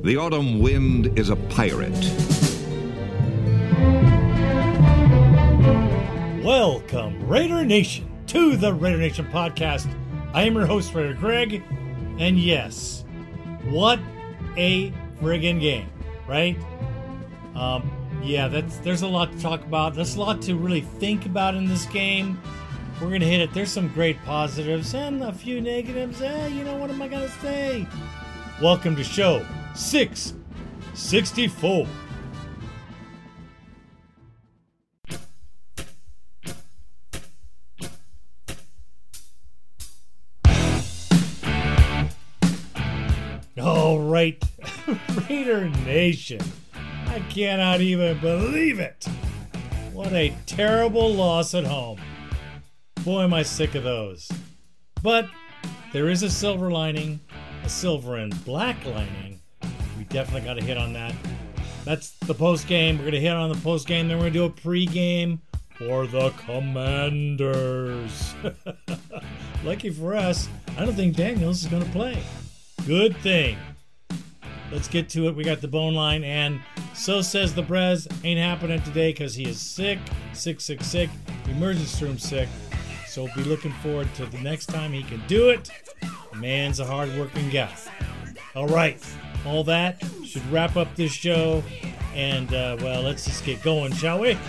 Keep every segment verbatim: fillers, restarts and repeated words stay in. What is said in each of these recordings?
The autumn wind is a pirate. Welcome, Raider Nation, to the Raider Nation podcast. I am your host, Raider Greg, and yes, what a friggin' game, right? Um, yeah, that's there's a lot to talk about. There's a lot to really think about in this game. We're gonna hit it. There's some great positives and a few negatives. Eh, you know, what am I gonna say? Welcome to show six sixty-four. All right, Raider Nation. I cannot even believe it. What a terrible loss at home. Boy, am I sick of those. But there is a silver lining, a silver and black lining. We definitely got to hit on that. That's the post game. We're going to hit on the post game. Then we're going to do a pre-game for the Commanders. Lucky for us, I don't think Daniels is going to play. Good thing. Let's get to it. We got the bone line, and so says the Brez. Ain't happening today because he is sick, sick, sick, sick. Emergency room sick. So we'll be looking forward to the next time he can do it. The man's a hard-working guy. All right, all that should wrap up this show. And, uh, well, let's just get going, shall we?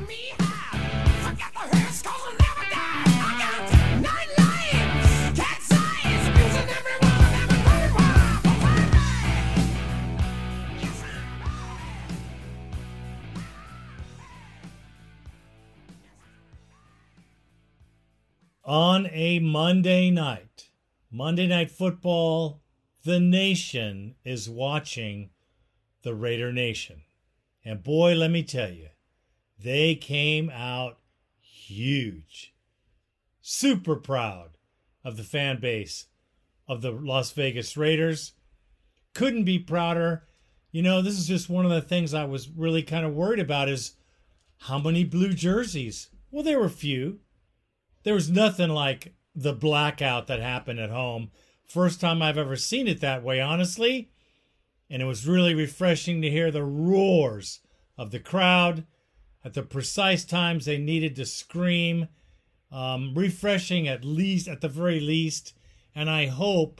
On a Monday night, Monday Night Football, the nation is watching the Raider Nation. And boy, let me tell you, they came out huge. Super proud of the fan base of the Las Vegas Raiders. Couldn't be prouder. You know, this is just one of the things I was really kind of worried about is how many blue jerseys? Well, there were few. There was nothing like the blackout that happened at home. First time I've ever seen it that way, honestly. And it was really refreshing to hear the roars of the crowd at the precise times they needed to scream. Um, refreshing at least, at the very least. And I hope,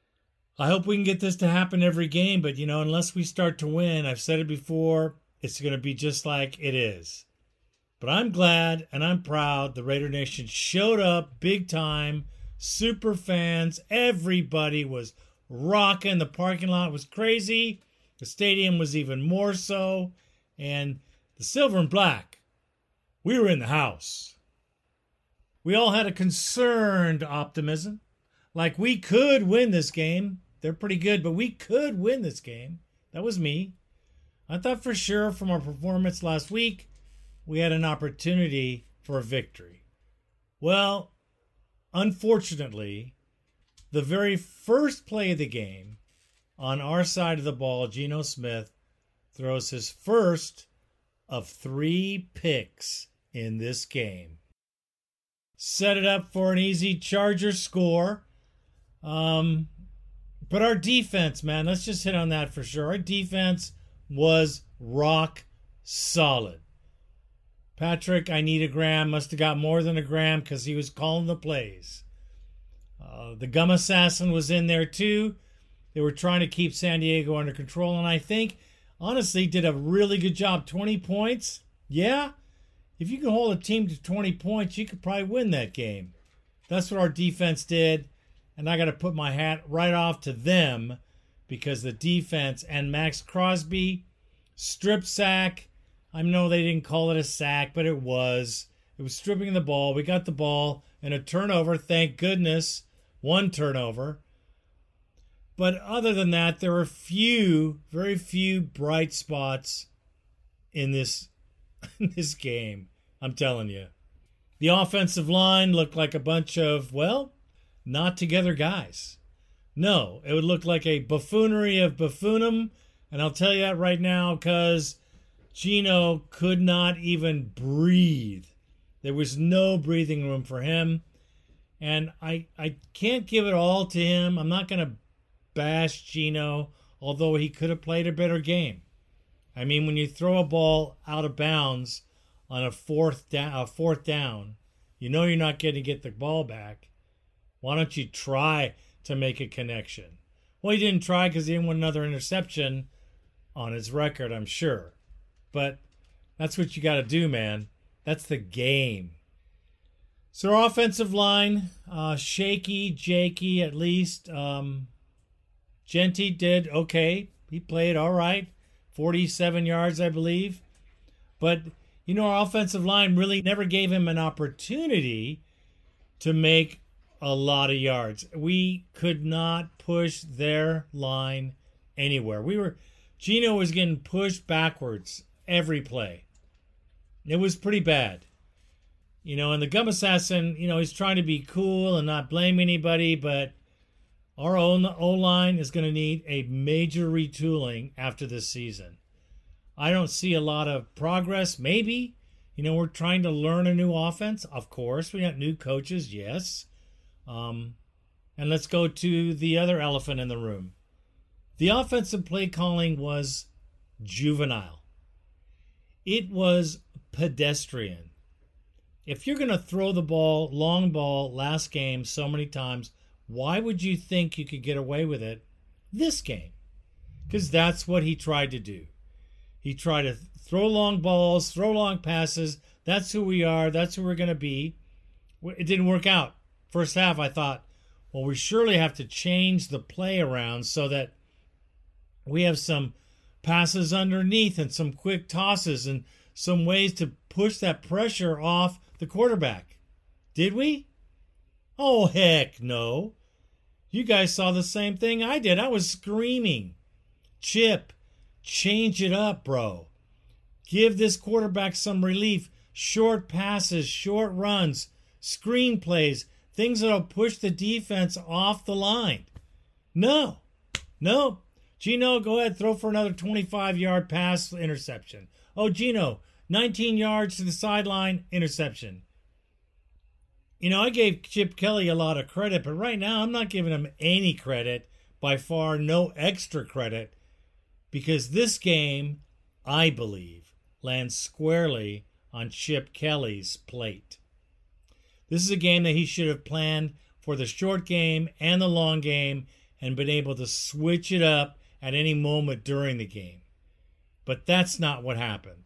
I hope we can get this to happen every game. But, you know, unless we start to win, I've said it before, it's going to be just like it is. But I'm glad and I'm proud the Raider Nation showed up big time. Super fans. Everybody was rocking. The parking lot was crazy. The stadium was even more so. And the silver and black, we were in the house. We all had a concerned optimism. Like we could win this game. They're pretty good, but we could win this game. That was me. I thought for sure from our performance last week, we had an opportunity for a victory. Well, unfortunately, the very first play of the game, on our side of the ball, Geno Smith throws his first of three picks in this game. Set it up for an easy Charger score. Um, but our defense, man, let's just hit on that for sure. Our defense was rock solid. Patrick, I need a gram, must have got more than a gram because he was calling the plays. Uh, the Gum Assassin was in there too. They were trying to keep San Diego under control, and I think, honestly, did a really good job. twenty points, yeah. If you can hold a team to twenty points, you could probably win that game. That's what our defense did, and I got to put my hat right off to them because the defense and Max Crosby, strip sack, I know they didn't call it a sack, but it was. It was stripping the ball. We got the ball and a turnover, thank goodness. One turnover. But other than that, there were few, very few bright spots in this, in this game. I'm telling you. The offensive line looked like a bunch of, well, not together guys. No, it would look like a buffoonery of buffoonum. And I'll tell you that right now because Geno could not even breathe. There was no breathing room for him. And I I can't give it all to him. I'm not going to bash Geno although he could have played a better game. I mean, when you throw a ball out of bounds on a fourth down, a fourth down, you know you're not going to get the ball back. Why don't you try to make a connection? Well, he didn't try because he didn't want another interception on his record, I'm sure. But that's what you got to do, man. That's the game. So our offensive line, uh, shaky, jakey at least. Um, Jeanty did okay. He played all right. forty-seven yards, I believe. But, you know, our offensive line really never gave him an opportunity to make a lot of yards. We could not push their line anywhere. We were, Geno was getting pushed backwards every play. It was pretty bad. You know, and the Gum Assassin, you know, he's trying to be cool and not blame anybody, but our own O-line is going to need a major retooling after this season. I don't see a lot of progress. Maybe, you know, we're trying to learn a new offense. Of course, we got new coaches, yes. Um, and let's go to the other elephant in the room. The offensive play calling was juvenile. It was pedestrian. If you're going to throw the ball, long ball, last game so many times, why would you think you could get away with it this game? Because that's what he tried to do. He tried to throw long balls, throw long passes. That's who we are. That's who we're going to be. It didn't work out. First half, I thought, well, we surely have to change the play around so that we have some passes underneath and some quick tosses and some ways to push that pressure off the quarterback. Did we? Oh, heck no. You guys saw the same thing I did. I was screaming. Chip, change it up, bro. Give this quarterback some relief. Short passes, short runs, screen plays, things that'll push the defense off the line. No. No. Geno, go ahead, throw for another twenty-five-yard pass interception. Oh, Geno, nineteen yards to the sideline, interception. You know, I gave Chip Kelly a lot of credit, but right now I'm not giving him any credit, by far no extra credit, because this game, I believe, lands squarely on Chip Kelly's plate. This is a game that he should have planned for the short game and the long game and been able to switch it up at any moment during the game. But that's not what happened.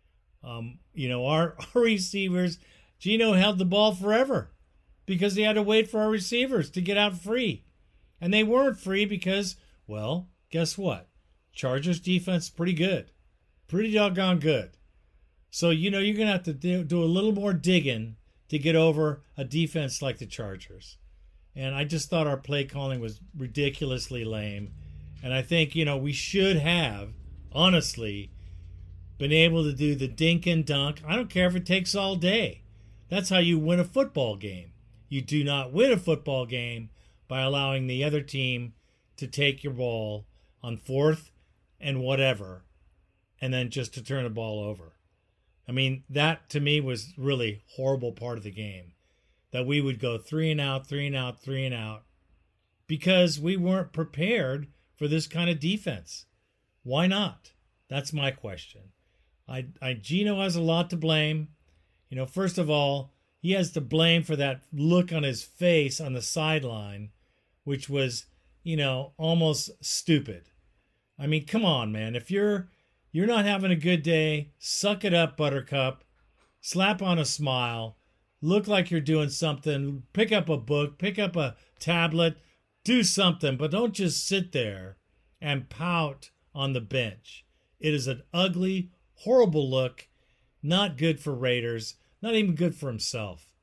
Um, you know, our, our receivers, Geno held the ball forever because he had to wait for our receivers to get out free. And they weren't free because, well, guess what? Chargers defense pretty good. Pretty doggone good. So, you know, you're going to have to do, do a little more digging to get over a defense like the Chargers. And I just thought our play calling was ridiculously lame. And I think, you know, we should have, honestly, been able to do the dink and dunk. I don't care if it takes all day. That's how you win a football game. You do not win a football game by allowing the other team to take your ball on fourth and whatever, and then just to turn the ball over. I mean, that to me was really horrible part of the game. That we would go three and out, three and out, three and out, because we weren't prepared for this kind of defense. Why not? That's my question. I, I Geno has a lot to blame. You know, first of all, he has to blame for that look on his face on the sideline, which was, you know, almost stupid. I mean, come on, man. If you're you're not having a good day, suck it up, Buttercup. Slap on a smile. Look like you're doing something. Pick up a book. Pick up a tablet. Do something, but don't just sit there and pout on the bench. It is an ugly, horrible look. Not good for Raiders. Not even good for himself.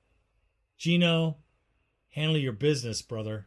Geno, handle your business, brother.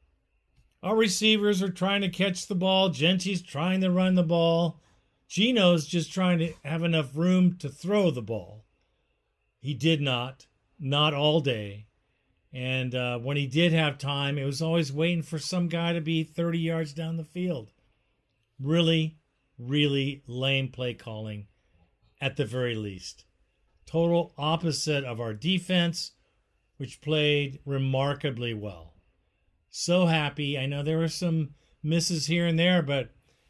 Our receivers are trying to catch the ball. Jeanty's trying to run the ball. Geno's just trying to have enough room to throw the ball. He did not. Not all day. And uh, when he did have time, it was always waiting for some guy to be thirty yards down the field. Really, really lame play calling at the very least. Total opposite of our defense, which played remarkably well. So happy. I know there were some misses here and there, but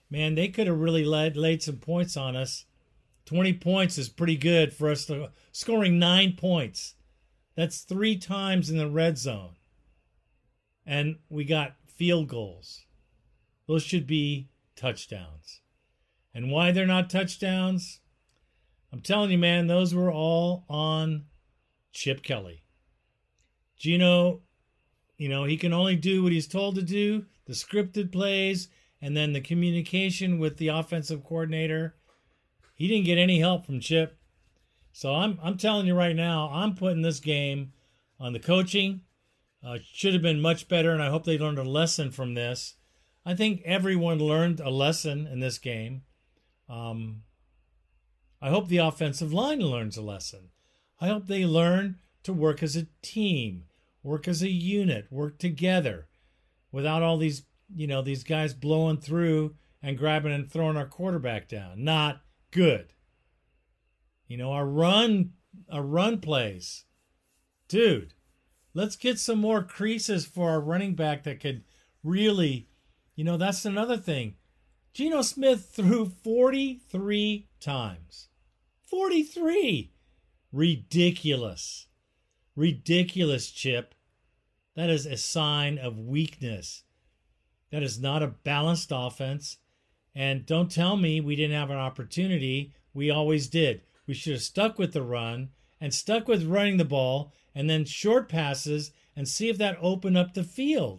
man, they could have really laid, laid some points on us. twenty points is pretty good for us to scoring nine points. That's three times in the red zone. And we got field goals. Those should be touchdowns. And why they're not touchdowns? I'm telling you, man, those were all on Chip Kelly. Geno, you know, he can only do what he's told to do, the scripted plays, and then the communication with the offensive coordinator. He didn't get any help from Chip. So I'm I'm telling you right now, I'm putting this game on the coaching. Uh, should have been much better, and I hope they learned a lesson from this. I think everyone learned a lesson in this game. Um, I hope the offensive line learns a lesson. I hope they learn to work as a team, work as a unit, work together without all these, you know, these guys blowing through and grabbing and throwing our quarterback down. Not good. You know, our run, our run plays. Dude, let's get some more creases for our running back that could really, you know, that's another thing. Geno Smith threw forty-three times. forty-three. Ridiculous. Ridiculous, Chip. That is a sign of weakness. That is not a balanced offense. And don't tell me we didn't have an opportunity. We always did. We should have stuck with the run and stuck with running the ball and then short passes and see if that opened up the field.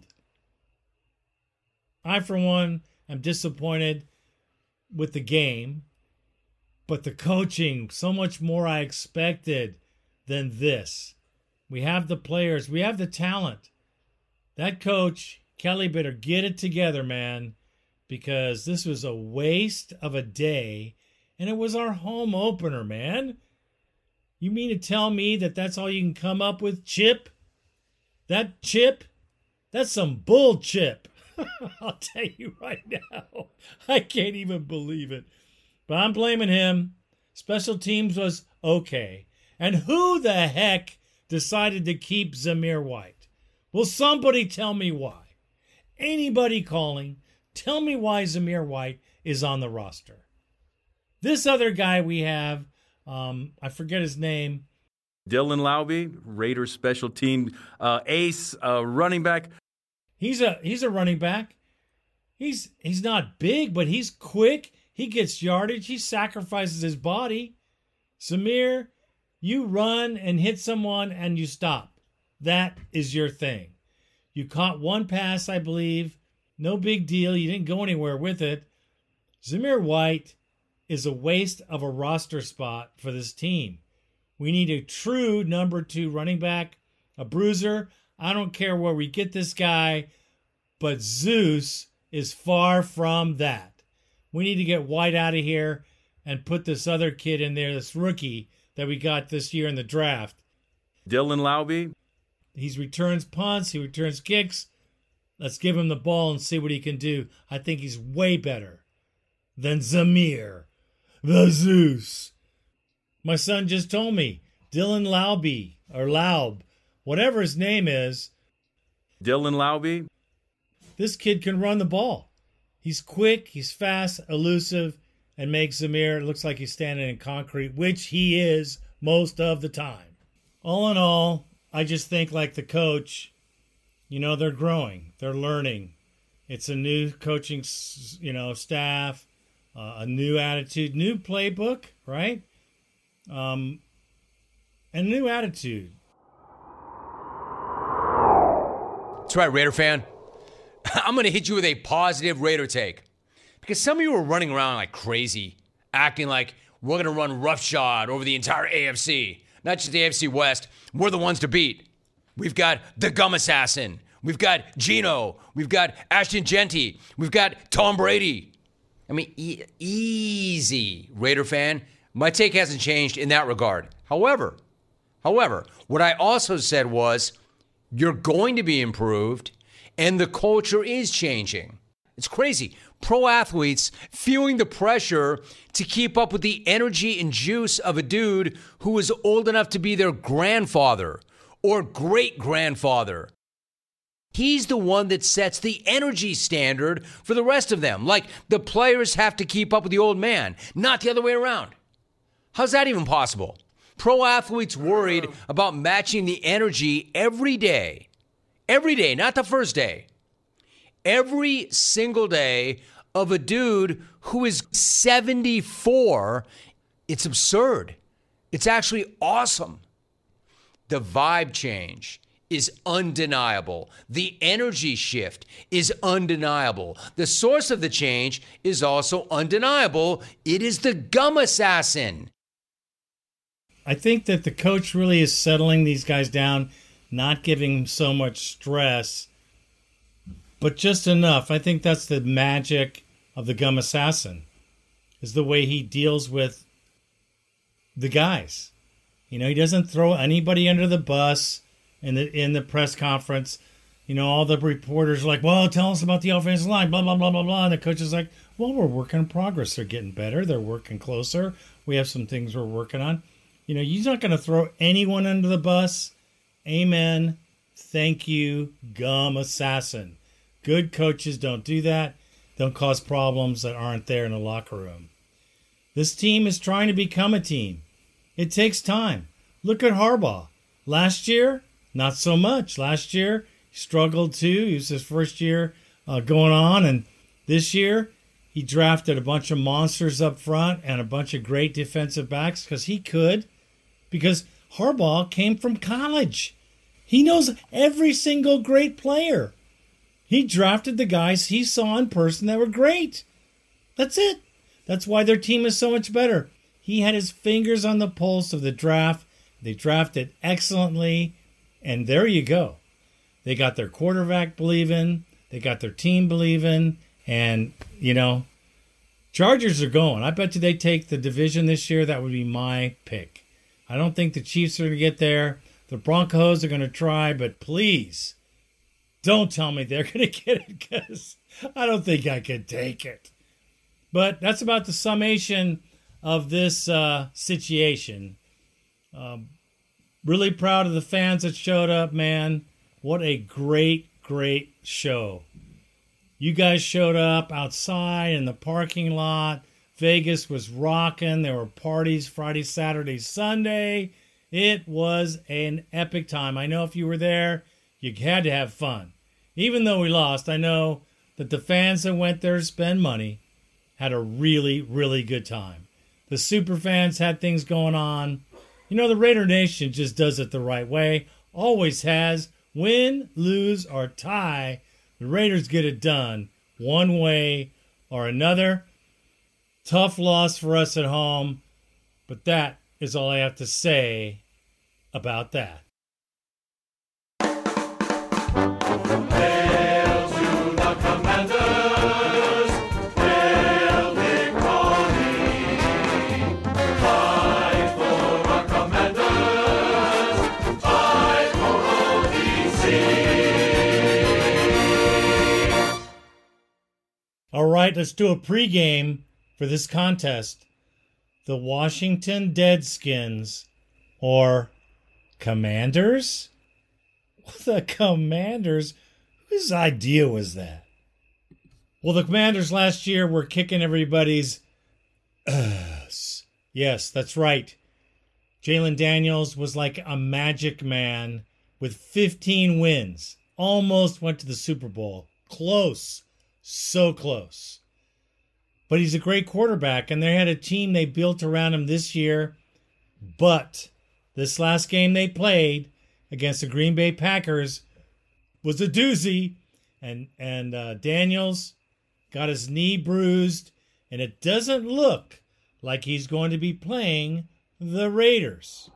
I, for one, am disappointed with the game, but the coaching, so much more I expected than this. We have the players. We have the talent. That coach, Kelly, better get it together, man, because this was a waste of a day, and it was our home opener, man. You mean to tell me that that's all you can come up with, Chip? That Chip? That's some bull, Chip. I'll tell you right now. I can't even believe it. But I'm blaming him. Special teams was okay. And who the heck decided to keep Zamir White? Will somebody tell me why? Anybody calling, tell me why Zamir White is on the roster. This other guy we have, um, I forget his name. Dylan Laube, Raiders special team uh, ace, uh, running back. He's a he's a running back. He's he's not big, but he's quick. He gets yardage. He sacrifices his body. Zamir, you run and hit someone and you stop. That is your thing. You caught one pass, I believe. No big deal. You didn't go anywhere with it. Zamir White is a waste of a roster spot for this team. We need a true number two running back, a bruiser. I don't care where we get this guy, but Zeus is far from that. We need to get White out of here and put this other kid in there, this rookie that we got this year in the draft. Dylan Laube. He returns punts. He returns kicks. Let's give him the ball and see what he can do. I think he's way better than Zamir, the Zeus. My son just told me, Dylan Laube, or Laub, whatever his name is. Dylan Laube. This kid can run the ball. He's quick, he's fast, elusive, and makes Zamir looks like he's standing in concrete, which he is most of the time. All in all, I just think like the coach, you know, they're growing, they're learning. It's a new coaching, you know, staff, uh, a new attitude, new playbook, right? Um, and new attitude. That's right, Raider fan. I'm going to hit you with a positive Raider take. Because some of you are running around like crazy, acting like we're going to run roughshod over the entire A F C. Not just the A F C West. We're the ones to beat. We've got the Gum Assassin. We've got Geno. We've got Ashton Genty. We've got Tom Brady. I mean, e- easy, Raider fan. My take hasn't changed in that regard. However, however, what I also said was, you're going to be improved, and the culture is changing. It's crazy. Pro athletes feeling the pressure to keep up with the energy and juice of a dude who was old enough to be their grandfather or great-grandfather. He's the one that sets the energy standard for the rest of them. Like, the players have to keep up with the old man, not the other way around. How's that even possible? Pro athletes worried about matching the energy every day. Every day, not the first day. Every single day of a dude who is seventy-four. It's absurd. It's actually awesome. The vibe change is undeniable. The energy shift is undeniable. The source of the change is also undeniable. It is the gum assassin. I think that the coach really is settling these guys down, not giving them so much stress, but just enough. I think that's the magic of the gum assassin, is the way he deals with the guys. You know, he doesn't throw anybody under the bus in the in the press conference. You know, all the reporters are like, well, tell us about the offensive line, blah, blah, blah, blah, blah. And the coach is like, well, we're working in progress. They're getting better. They're working closer. We have some things we're working on. You know, you're not going to throw anyone under the bus. Amen. Thank you, gum assassin. Good coaches don't do that. Don't cause problems that aren't there in the locker room. This team is trying to become a team. It takes time. Look at Harbaugh. Last year, not so much. Last year, he struggled too. He was his first year uh, going on. And this year, he drafted a bunch of monsters up front and a bunch of great defensive backs because he could. Because Harbaugh came from college. He knows every single great player. He drafted the guys he saw in person that were great. That's it. That's why their team is so much better. He had his fingers on the pulse of the draft. They drafted excellently. And there you go. They got their quarterback believing. They got their team believing. And, you know, Chargers are going. I bet you they take the division this year. That would be my pick. I don't think the Chiefs are going to get there. The Broncos are going to try. But please, don't tell me they're going to get it because I don't think I could take it. But that's about the summation of this uh, situation. Um, really proud of the fans that showed up, man. What a great, great show. You guys showed up outside in the parking lot. Vegas was rocking. There were parties Friday, Saturday, Sunday. It was an epic time. I know if you were there, you had to have fun. Even though we lost, I know that the fans that went there to spend money had a really, really good time. The super fans had things going on. You know, the Raider Nation just does it the right way. Always has. Win, lose, or tie, the Raiders get it done one way or another. Tough loss for us at home, but that is all I have to say about that. Hail to the Commanders, hail victory. Fight for our Commanders, fight for O D C. All right, let's do a pregame for this contest. The Washington Deadskins or Commanders? The Commanders? Whose idea was that? Well, the Commanders last year were kicking everybody's ass. Yes, that's right. Jalen Daniels was like a magic man with fifteen wins. Almost went to the Super Bowl. Close. So close. But he's a great quarterback, and they had a team they built around him this year. But this last game they played against the Green Bay Packers was a doozy. And, and uh, Daniels got his knee bruised, and it doesn't look like he's going to be playing the Raiders.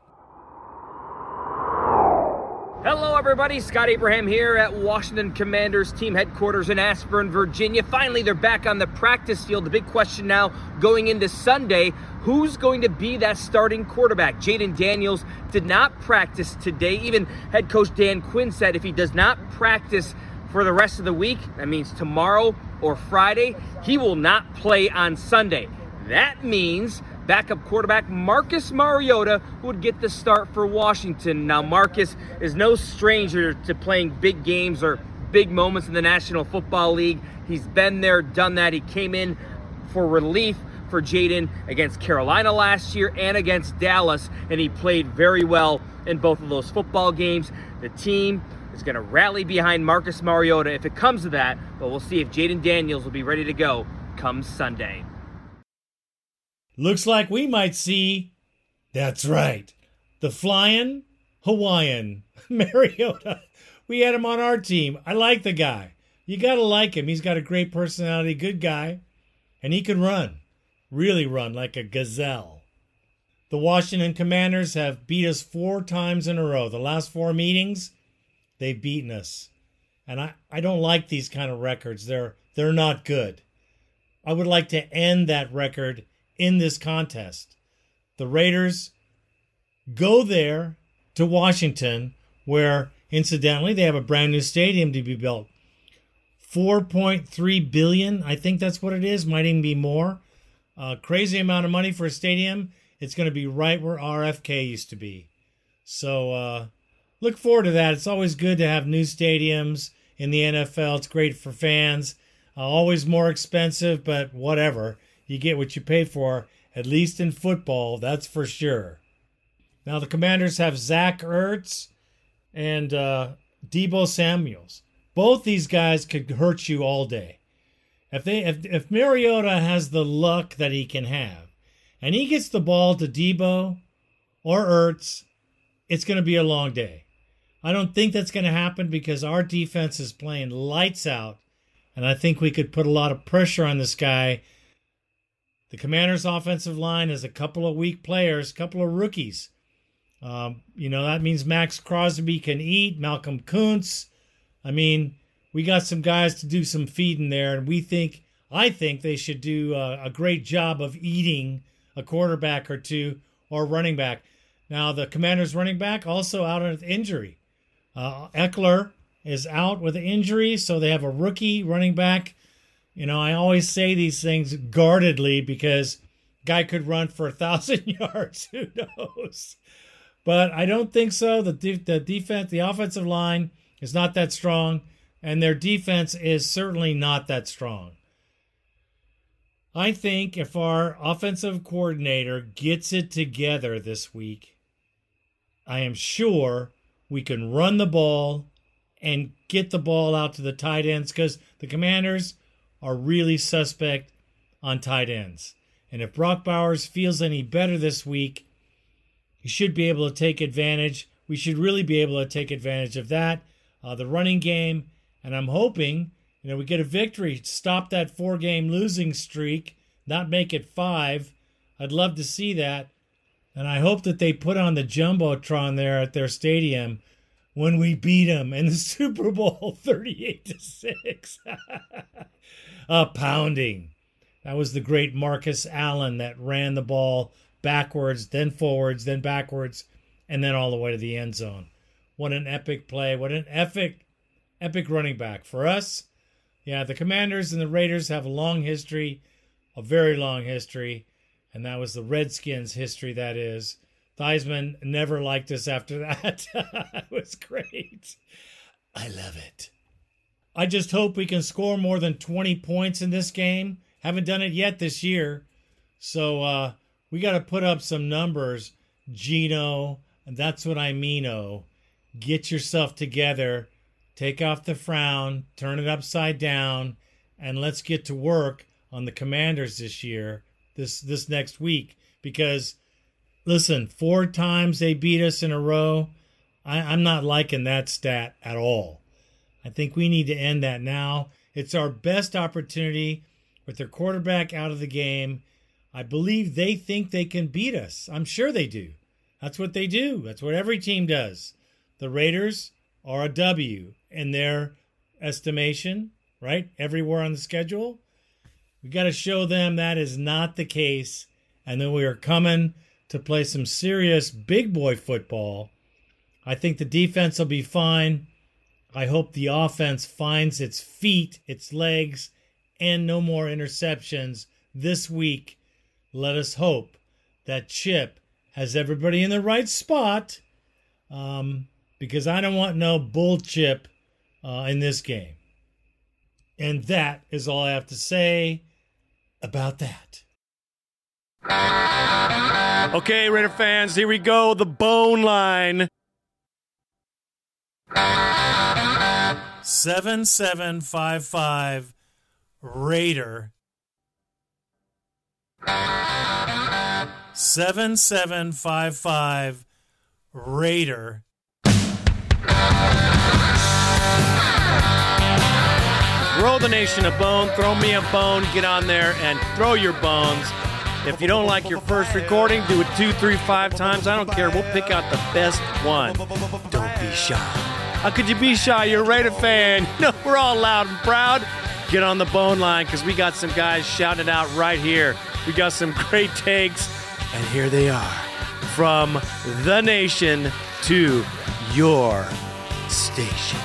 Hello everybody, Scott Abraham here at Washington Commanders team headquarters in Ashburn, Virginia. Finally, they're back on the practice field. The big question now going into Sunday, who's going to be that starting quarterback? Jayden Daniels did not practice today. Even head coach Dan Quinn said if he does not practice for the rest of the week, that means tomorrow or Friday, he will not play on Sunday. That means backup quarterback Marcus Mariota would get the start for Washington. Now, Marcus is no stranger to playing big games or big moments in the National Football League. He's been there, done that. He came in for relief for Jayden against Carolina last year and against Dallas, and he played very well in both of those football games. The team is going to rally behind Marcus Mariota if it comes to that, but we'll see if Jayden Daniels will be ready to go come Sunday. Looks like we might see, that's right, the flying Hawaiian, Mariota. We had him on our team. I like the guy. You got to like him. He's got a great personality, good guy, and he can run. Really run like a gazelle. The Washington Commanders have beat us four times in a row. The last four meetings, they've beaten us. And I, I don't like these kind of records. They're they're not good. I would like to end that record in this contest. The Raiders go there to Washington, where, incidentally, they have a brand new stadium to be built. four point three billion dollars, I think that's what it is, might even be more. Uh, crazy amount of money for a stadium. It's going to be right where R F K used to be. So uh, look forward to that. It's always good to have new stadiums in the N F L. It's great for fans. Uh, always more expensive, but whatever. You get what you pay for, at least in football, that's for sure. Now the Commanders have Zach Ertz and uh, Deebo Samuels. Both these guys could hurt you all day. If they, if, if Mariota has the luck that he can have, and he gets the ball to Deebo or Ertz, it's going to be a long day. I don't think that's going to happen because our defense is playing lights out, and I think we could put a lot of pressure on this guy. The Commanders' offensive line is a couple of weak players, a couple of rookies. Um, you know, that means Max Crosby can eat, Malcolm Kuntz. I mean, we got some guys to do some feeding there, and we think, I think they should do a, a great job of eating a quarterback or two or running back. Now, the Commanders' running back also out with injury. Uh, Eckler is out with an injury, so they have a rookie running back. You know, I always say these things guardedly because guy could run for a thousand yards. Who knows? But I don't think so. The de- the defense, the offensive line is not that strong, and their defense is certainly not that strong. I think if our offensive coordinator gets it together this week, I am sure we can run the ball and get the ball out to the tight ends because the Commanders are really suspect on tight ends. And if Brock Bowers feels any better this week, he should be able to take advantage. We should really be able to take advantage of that, uh, the running game. And I'm hoping, you know, we get a victory, stop that four-game losing streak, not make it five. I'd love to see that. And I hope that they put on the Jumbotron there at their stadium when we beat them in the Super Bowl thirty-eight to six. A pounding. That was the great Marcus Allen that ran the ball backwards, then forwards, then backwards, and then all the way to the end zone. What an epic play. What an epic, epic running back. For us, yeah, the Commanders and the Raiders have a long history, a very long history, and that was the Redskins' history, that is. Theismann never liked us after that. It was great. I love it. I just hope we can score more than twenty points in this game. Haven't done it yet this year. So uh, we got to put up some numbers. Gino, and that's what I mean-o. Get yourself together. Take off the frown. Turn it upside down. And let's get to work on the Commanders this year, this this next week. Because, listen, four times they beat us in a row. I, I'm not liking that stat at all. I think we need to end that now. It's our best opportunity with their quarterback out of the game. I believe they think they can beat us. I'm sure they do. That's what they do. That's what every team does. The Raiders are a W in their estimation, right? Everywhere on the schedule. We got to show them that is not the case. And then we are coming to play some serious big boy football. I think the defense will be fine. I hope the offense finds its feet, its legs, and no more interceptions this week. Let us hope that Chip has everybody in the right spot, um, because I don't want no bull Chip uh, in this game. And that is all I have to say about that. Okay, Raider fans, here we go. The bone line. seven seven five five Raider. seven seven five five Raider. Throw the nation a bone. Throw me a bone. Get on there and throw your bones. If you don't like your first recording, do it two, three, five times. I don't care. We'll pick out the best one. Don't be shy. How could you be shy? You're a Raider fan. No, we're all loud and proud. Get on the bone line because we got some guys shouting it out right here. We got some great takes, and here they are. From the nation to your station.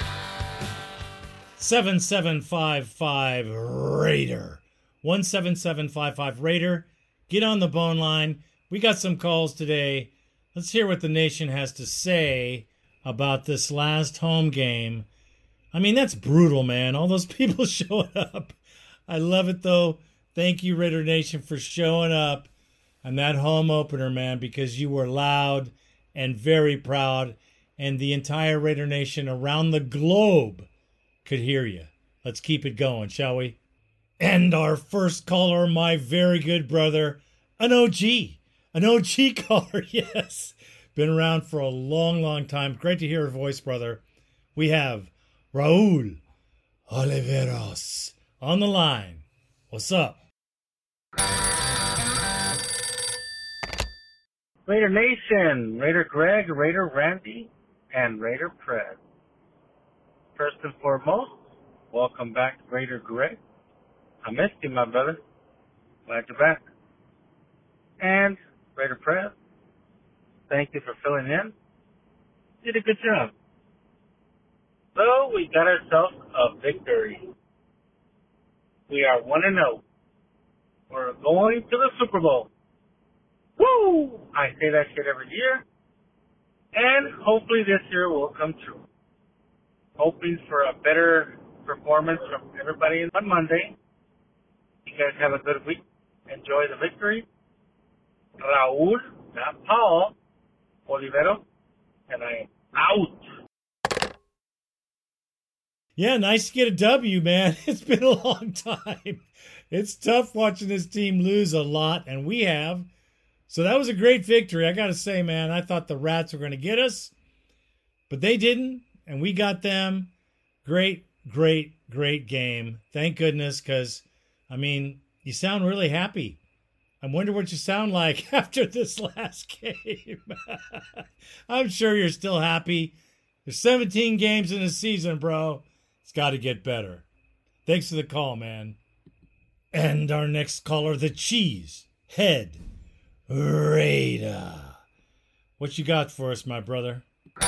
seven seven five five Raider. one seven seven five five Raider. Get on the bone line. We got some calls today. Let's hear what the nation has to say about this last home game. I mean, that's brutal, man. All those people showing up. I love it, though. Thank you, Raider Nation, for showing up on that home opener, man, because you were loud and very proud, and the entire Raider Nation around the globe could hear you. Let's keep it going, shall we? And our first caller, my very good brother, an O G. An O G caller, yes. Been around for a long, long time. Great to hear your voice, brother. We have Raul Oliveros on the line. What's up? Raider Nation, Raider Greg, Raider Randy, and Raider Pred. First and foremost, welcome back, Raider Greg. I missed you, my brother. Glad you're back. And Raider Pred, thank you for filling in. Did a good job. So we got ourselves a victory. We are one and oh. We're going to the Super Bowl. Woo! I say that shit every year. And hopefully this year will come true. Hoping for a better performance from everybody on Monday. You guys have a good week. Enjoy the victory. Raul, not Paul, Olivero, and I am out. Yeah, nice to get a W, man. It's been a long time. It's tough watching this team lose a lot, and we have. So that was a great victory. I got to say, man, I thought the Rats were going to get us, but they didn't, and we got them. Great, great, great game. Thank goodness, because, I mean, you sound really happy. I wonder what you sound like after this last game. I'm sure you're still happy. There's seventeen games in the season, bro. It's got to get better. Thanks for the call, man. And our next caller, the Cheese Head Raider. What you got for us, my brother?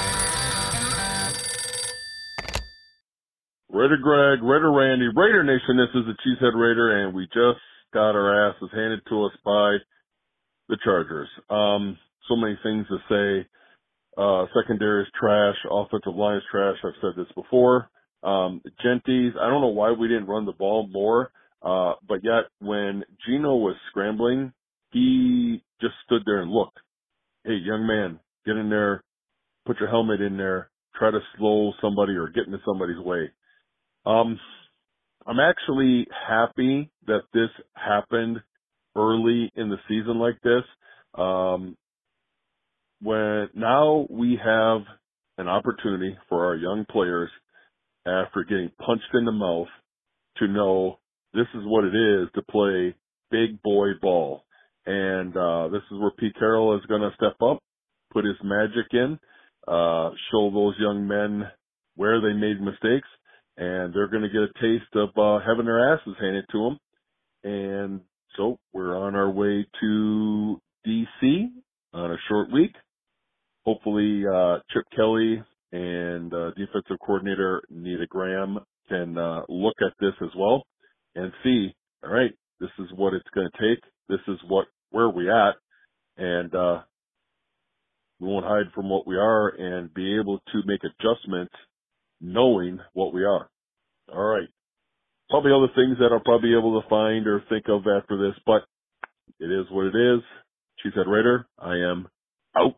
Raider Greg, Raider Randy, Raider Nation, this is the Cheesehead Raider, and we just got our asses handed to us by the Chargers. Um, so many things to say. Uh, secondary is trash. Offensive line is trash. I've said this before. Um, Genties, I don't know why we didn't run the ball more, uh, but yet when Geno was scrambling, he just stood there and looked. Hey, young man, get in there, put your helmet in there, try to slow somebody or get into somebody's way. Um, I'm actually happy that this happened early in the season like this. Um, when now we have an opportunity for our young players after getting punched in the mouth to know this is what it is to play big boy ball. And, uh, this is where Pete Carroll is going to step up, put his magic in, uh, show those young men where they made mistakes. And they're going to get a taste of uh, having their asses handed to them. And so we're on our way to D C on a short week. Hopefully uh, Chip Kelly and uh, defensive coordinator Nita Graham can uh, look at this as well and see, all right, this is what it's going to take. This is what where we at. And uh, we won't hide from what we are and be able to make adjustments knowing what we are. All right. Probably other things that I'll probably be able to find or think of after this, but it is what it is. Cheesehead Raider, I am out.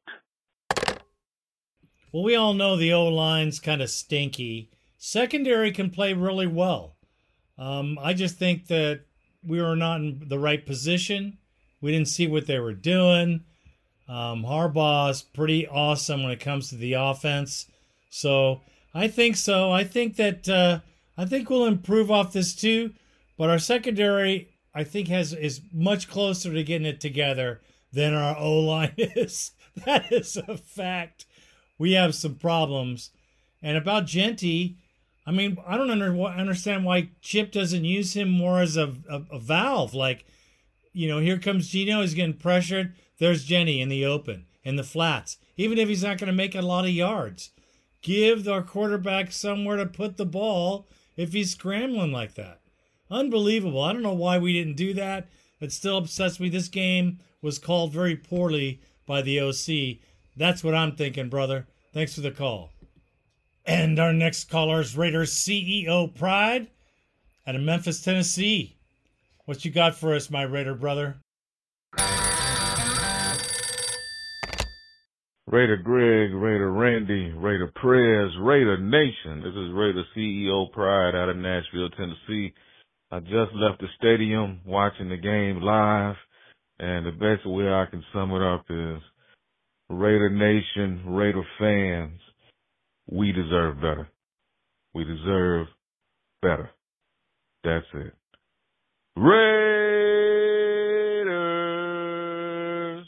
Well, we all know the O-line's kind of stinky. Secondary can play really well. Um, I just think that we were not in the right position. We didn't see what they were doing. Um, Harbaugh's pretty awesome when it comes to the offense. So I think so. I think that uh, I think we'll improve off this too. But our secondary, I think, has is much closer to getting it together than our O-line is. That is a fact. We have some problems. And about Jeanty, I mean, I don't under, understand why Chip doesn't use him more as a, a, a valve. Like, you know, here comes Geno, he's getting pressured. There's Jenny in the open, in the flats. Even if he's not going to make a lot of yards, give our quarterback somewhere to put the ball if he's scrambling like that. Unbelievable. I don't know why we didn't do that. It still upsets me. This game was called very poorly by the O C. That's what I'm thinking, brother. Thanks for the call. And our next caller is Raiders C E O Pride out of Memphis, Tennessee. What you got for us, my Raider brother? Raider Greg, Raider Randy, Raider Prez, Raider Nation. This is Raider C E O Pride out of Nashville, Tennessee. I just left the stadium watching the game live, and the best way I can sum it up is Raider Nation, Raider fans, we deserve better. We deserve better. That's it. Raiders!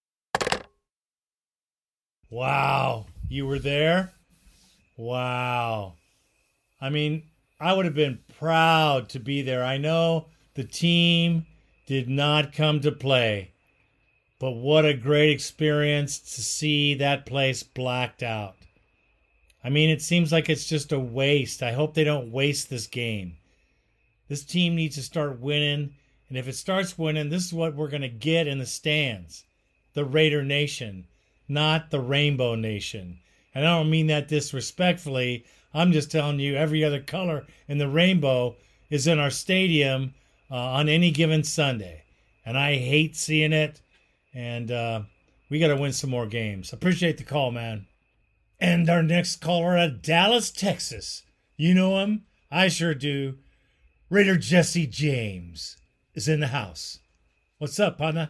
Wow. You were there? Wow. I mean, I would have been proud to be there. I know the team did not come to play, but what a great experience to see that place blacked out. I mean, it seems like it's just a waste. I hope they don't waste this game. This team needs to start winning, and if it starts winning, this is what we're going to get in the stands. The Raider Nation, not the Rainbow Nation. And I don't mean that disrespectfully. I'm just telling you every other color in the rainbow is in our stadium uh, on any given Sunday. And I hate seeing it. And uh, we got to win some more games. Appreciate the call, man. And our next caller out of Dallas, Texas. You know him? I sure do. Raider Jesse James is in the house. What's up, partner?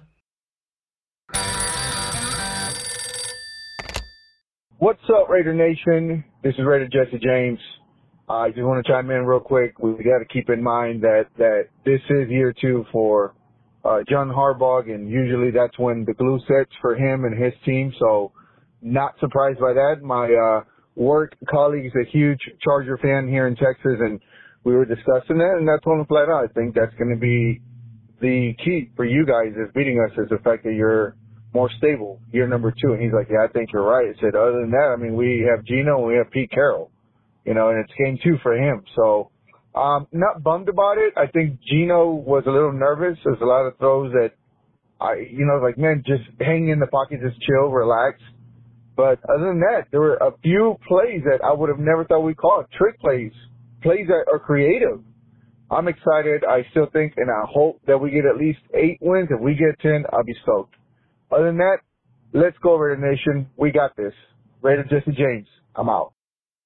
What's up, Raider Nation? This is Raider Jesse James. Uh, I just want to chime in real quick. We, we got to keep in mind that, that this is year two for uh, John Harbaugh, and usually that's when the glue sets for him and his team. So not surprised by that. My uh, work colleague is a huge Charger fan here in Texas, and we were discussing that, and that's one flat out. I think that's going to be the key for you guys is beating us is the fact that you're more stable, year number two. And he's like, yeah, I think you're right. I said, other than that, I mean, we have Geno and we have Pete Carroll, you know, and it's game two for him. So, um, not bummed about it. I think Geno was a little nervous. There's a lot of throws that I, you know, like, man, just hang in the pocket, just chill, relax. But other than that, there were a few plays that I would have never thought we'd call trick plays, plays that are creative. I'm excited. I still think and I hope that we get at least eight wins. If we get ten, I'll be stoked. Other than that, let's go, Raider Nation. We got this. Raider Jesse James, I'm out.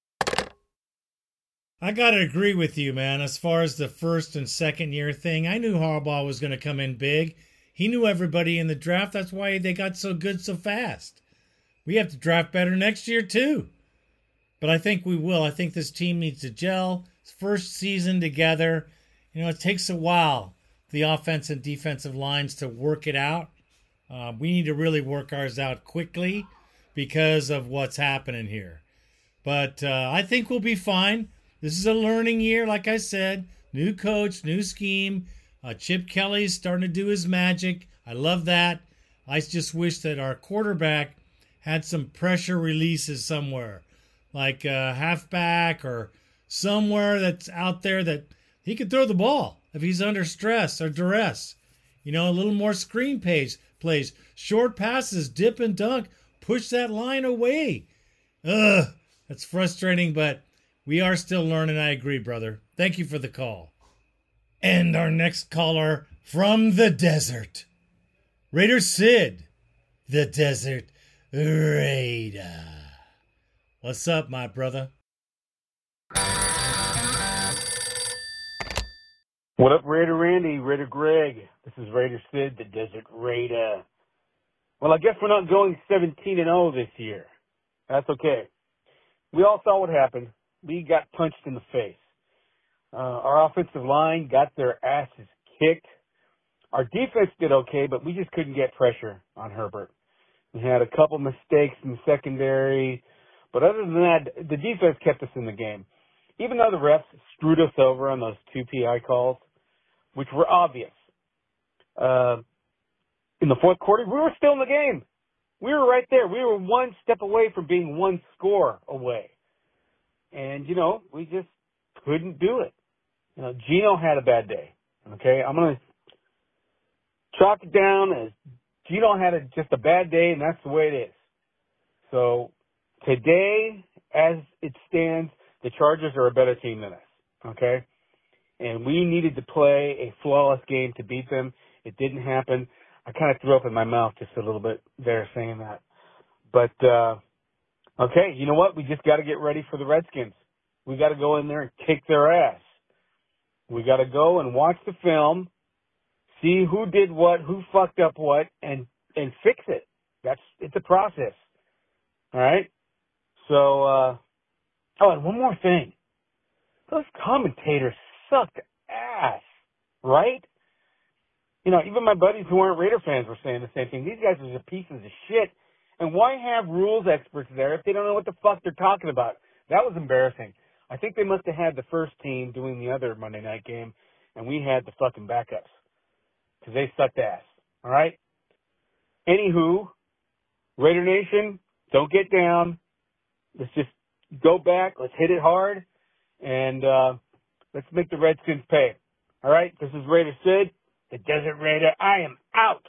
I got to agree with you, man. As far as the first and second year thing, I knew Harbaugh was going to come in big. He knew everybody in the draft. That's why they got so good so fast. We have to draft better next year, too. But I think we will. I think this team needs to gel. It's first season together. You know, it takes a while, the offense and defensive lines, to work it out. Uh, we need to really work ours out quickly because of what's happening here. But uh, I think we'll be fine. This is a learning year, like I said. New coach, new scheme. Uh, Chip Kelly's starting to do his magic. I love that. I just wish that our quarterback had some pressure releases somewhere, like a halfback or somewhere that's out there that he could throw the ball if he's under stress or duress. You know, a little more screen plays. Plays short passes, dip and dunk, push that line away. Ugh, that's frustrating, but we are still learning. I agree, brother. Thank you for the call. And our next caller from the desert, Raider Sid, the Desert Raider. What's up, my brother? What up, Raider Randy, Raider Greg? This is Raider Sid, the Desert Raider. Well, I guess we're not going seventeen and oh this year. That's okay. We all saw what happened. We got punched in the face. Uh, our offensive line got their asses kicked. Our defense did okay, but we just couldn't get pressure on Herbert. We had a couple mistakes in the secondary, but other than that, the defense kept us in the game. Even though the refs screwed us over on those two P I calls, which were obvious. Uh, in the fourth quarter, we were still in the game. We were right there. We were one step away from being one score away. And, you know, we just couldn't do it. You know, Geno had a bad day. Okay, I'm going to chalk it down as Geno had a, just a bad day, and that's the way it is. So today, as it stands, the Chargers are a better team than us. Okay, and we needed to play a flawless game to beat them. It didn't happen. I kind of threw up in my mouth just a little bit there saying that. But uh, okay, you know what? We just got to get ready for the Redskins. We got to go in there and kick their ass. We got to go and watch the film, see who did what, who fucked up what, and and fix it. That's it's a process. All right. So, uh, oh, and one more thing. Those commentators sucked ass, right? You know, even my buddies who aren't Raider fans were saying the same thing. These guys are just pieces of shit. And why have rules experts there if they don't know what the fuck they're talking about? That was embarrassing. I think they must have had the first team doing the other Monday night game, and we had the fucking backups because they sucked ass. All right? Anywho, Raider Nation, don't get down. Let's just go back. Let's hit it hard, and uh, let's make the Redskins pay. All right? This is Raider Sid, the Desert Raider. I am out.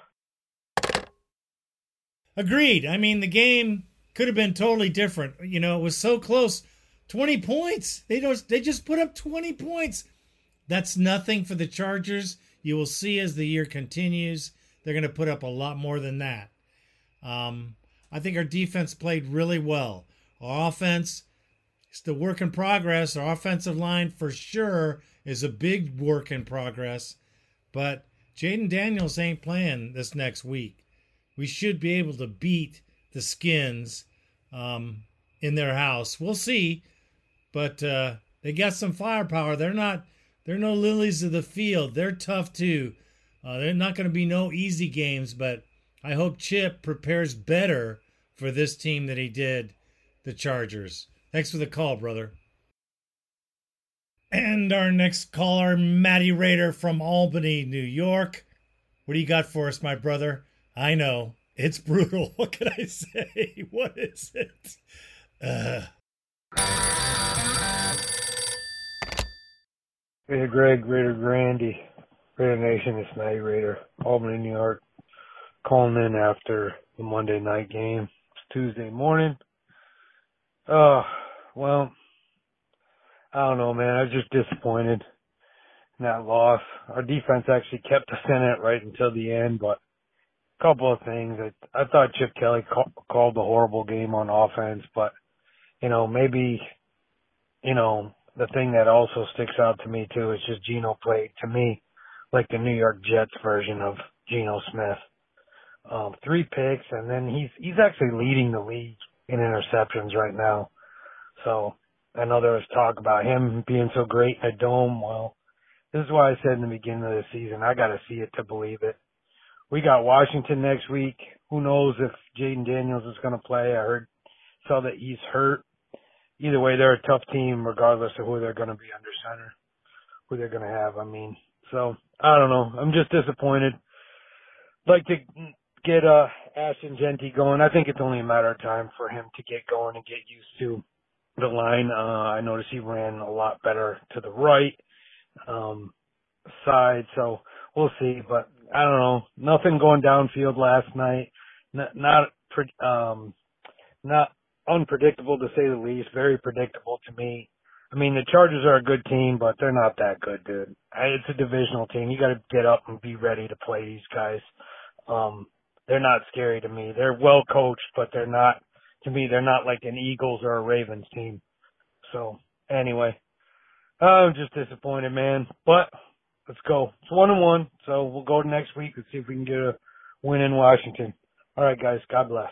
Agreed. I mean, the game could have been totally different. You know, it was so close. twenty points. They don't. They just put up twenty points. That's nothing for the Chargers. You will see as the year continues, they're going to put up a lot more than that. Um, I think our defense played really well. Our offense, it's the work in progress. Our offensive line, for sure, is a big work in progress. But Jaden Daniels ain't playing this next week. We should be able to beat the Skins um, in their house. We'll see. But uh, they got some firepower. They're not, they're no lilies of the field. They're tough too. Uh, they're not going to be no easy games, but I hope Chip prepares better for this team than he did the Chargers. Thanks for the call, brother. And our next caller, Matty Raider from Albany, New York. What do you got for us, my brother? I know, it's brutal. What can I say? What is it? Uh... Raider Greg, Raider Grandy, Raider Nation, it's Matty Raider, Albany, New York, calling in after the Monday night game. It's Tuesday morning. Oh, well, I don't know, man. I was just disappointed in that loss. Our defense actually kept us in it right until the end, but a couple of things. I, I thought Chip Kelly call, called a horrible game on offense, but, you know, maybe, you know, the thing that also sticks out to me, too, is just Geno played, to me, like the New York Jets version of Geno Smith. Um, three picks, and then he's he's actually leading the league in interceptions right now. So I know there was talk about him being so great in a dome. Well, this is why I said in the beginning of the season, I got to see it to believe it. We got Washington next week. Who knows if Jaden Daniels is going to play. I heard, saw that he's hurt. Either way, they're a tough team regardless of who they're going to be under center, who they're going to have. I mean, so I don't know. I'm just disappointed. Like to get uh, Ashton Genty going. I think it's only a matter of time for him to get going and get used to the line. Uh, I noticed he ran a lot better to the right um, side, so we'll see. But I don't know. Nothing going downfield last night. Not not um, not unpredictable to say the least. Very predictable to me. I mean, the Chargers are a good team, but they're not that good, dude. It's a divisional team. You got to get up and be ready to play these guys. Um, they're not scary to me. They're well coached, but they're not, to me, they're not like an Eagles or a Ravens team. So, anyway, I'm just disappointed, man. But let's go. It's one and one, so we'll go to next week and see if we can get a win in Washington. All right, guys. God bless.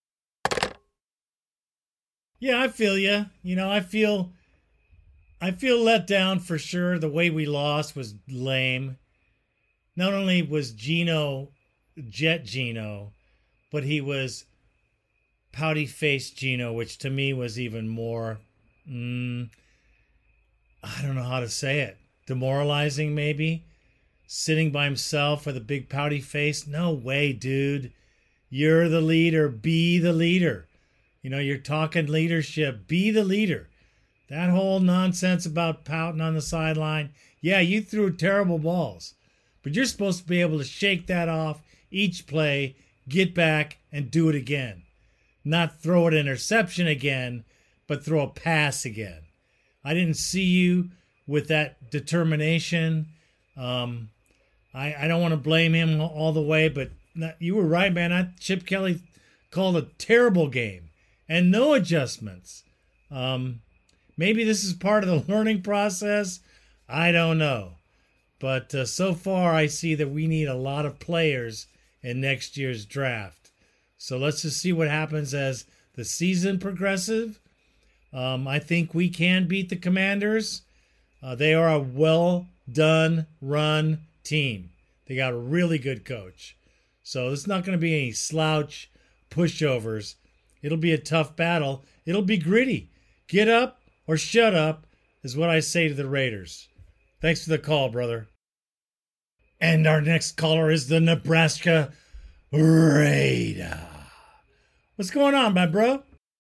Yeah, I feel you. You know, I feel, I feel let down for sure. The way we lost was lame. Not only was Geno Jet Geno, but he was pouty-faced Geno, which to me was even more, mm, I don't know how to say it, demoralizing maybe. Sitting by himself with a big pouty face. No way, dude. You're the leader. Be the leader. You know, you're talking leadership. Be the leader. That whole nonsense about pouting on the sideline, yeah, you threw terrible balls. But you're supposed to be able to shake that off each play, get back, and do it again. Not throw an interception again, but throw a pass again. I didn't see you with that determination. Um, I, I don't want to blame him all the way, but not, you were right, man. I, Chip Kelly called a terrible game and no adjustments. Um, maybe this is part of the learning process. I don't know. But uh, so far, I see that we need a lot of players in next year's draft. So let's just see what happens as the season progresses. Um, I think we can beat the Commanders. Uh, they are a well-done run team. They got a really good coach. So it's not going to be any slouch pushovers. It'll be a tough battle. It'll be gritty. Get up or shut up is what I say to the Raiders. Thanks for the call, brother. And our next caller is the Nebraska Raider. What's going on, my bro?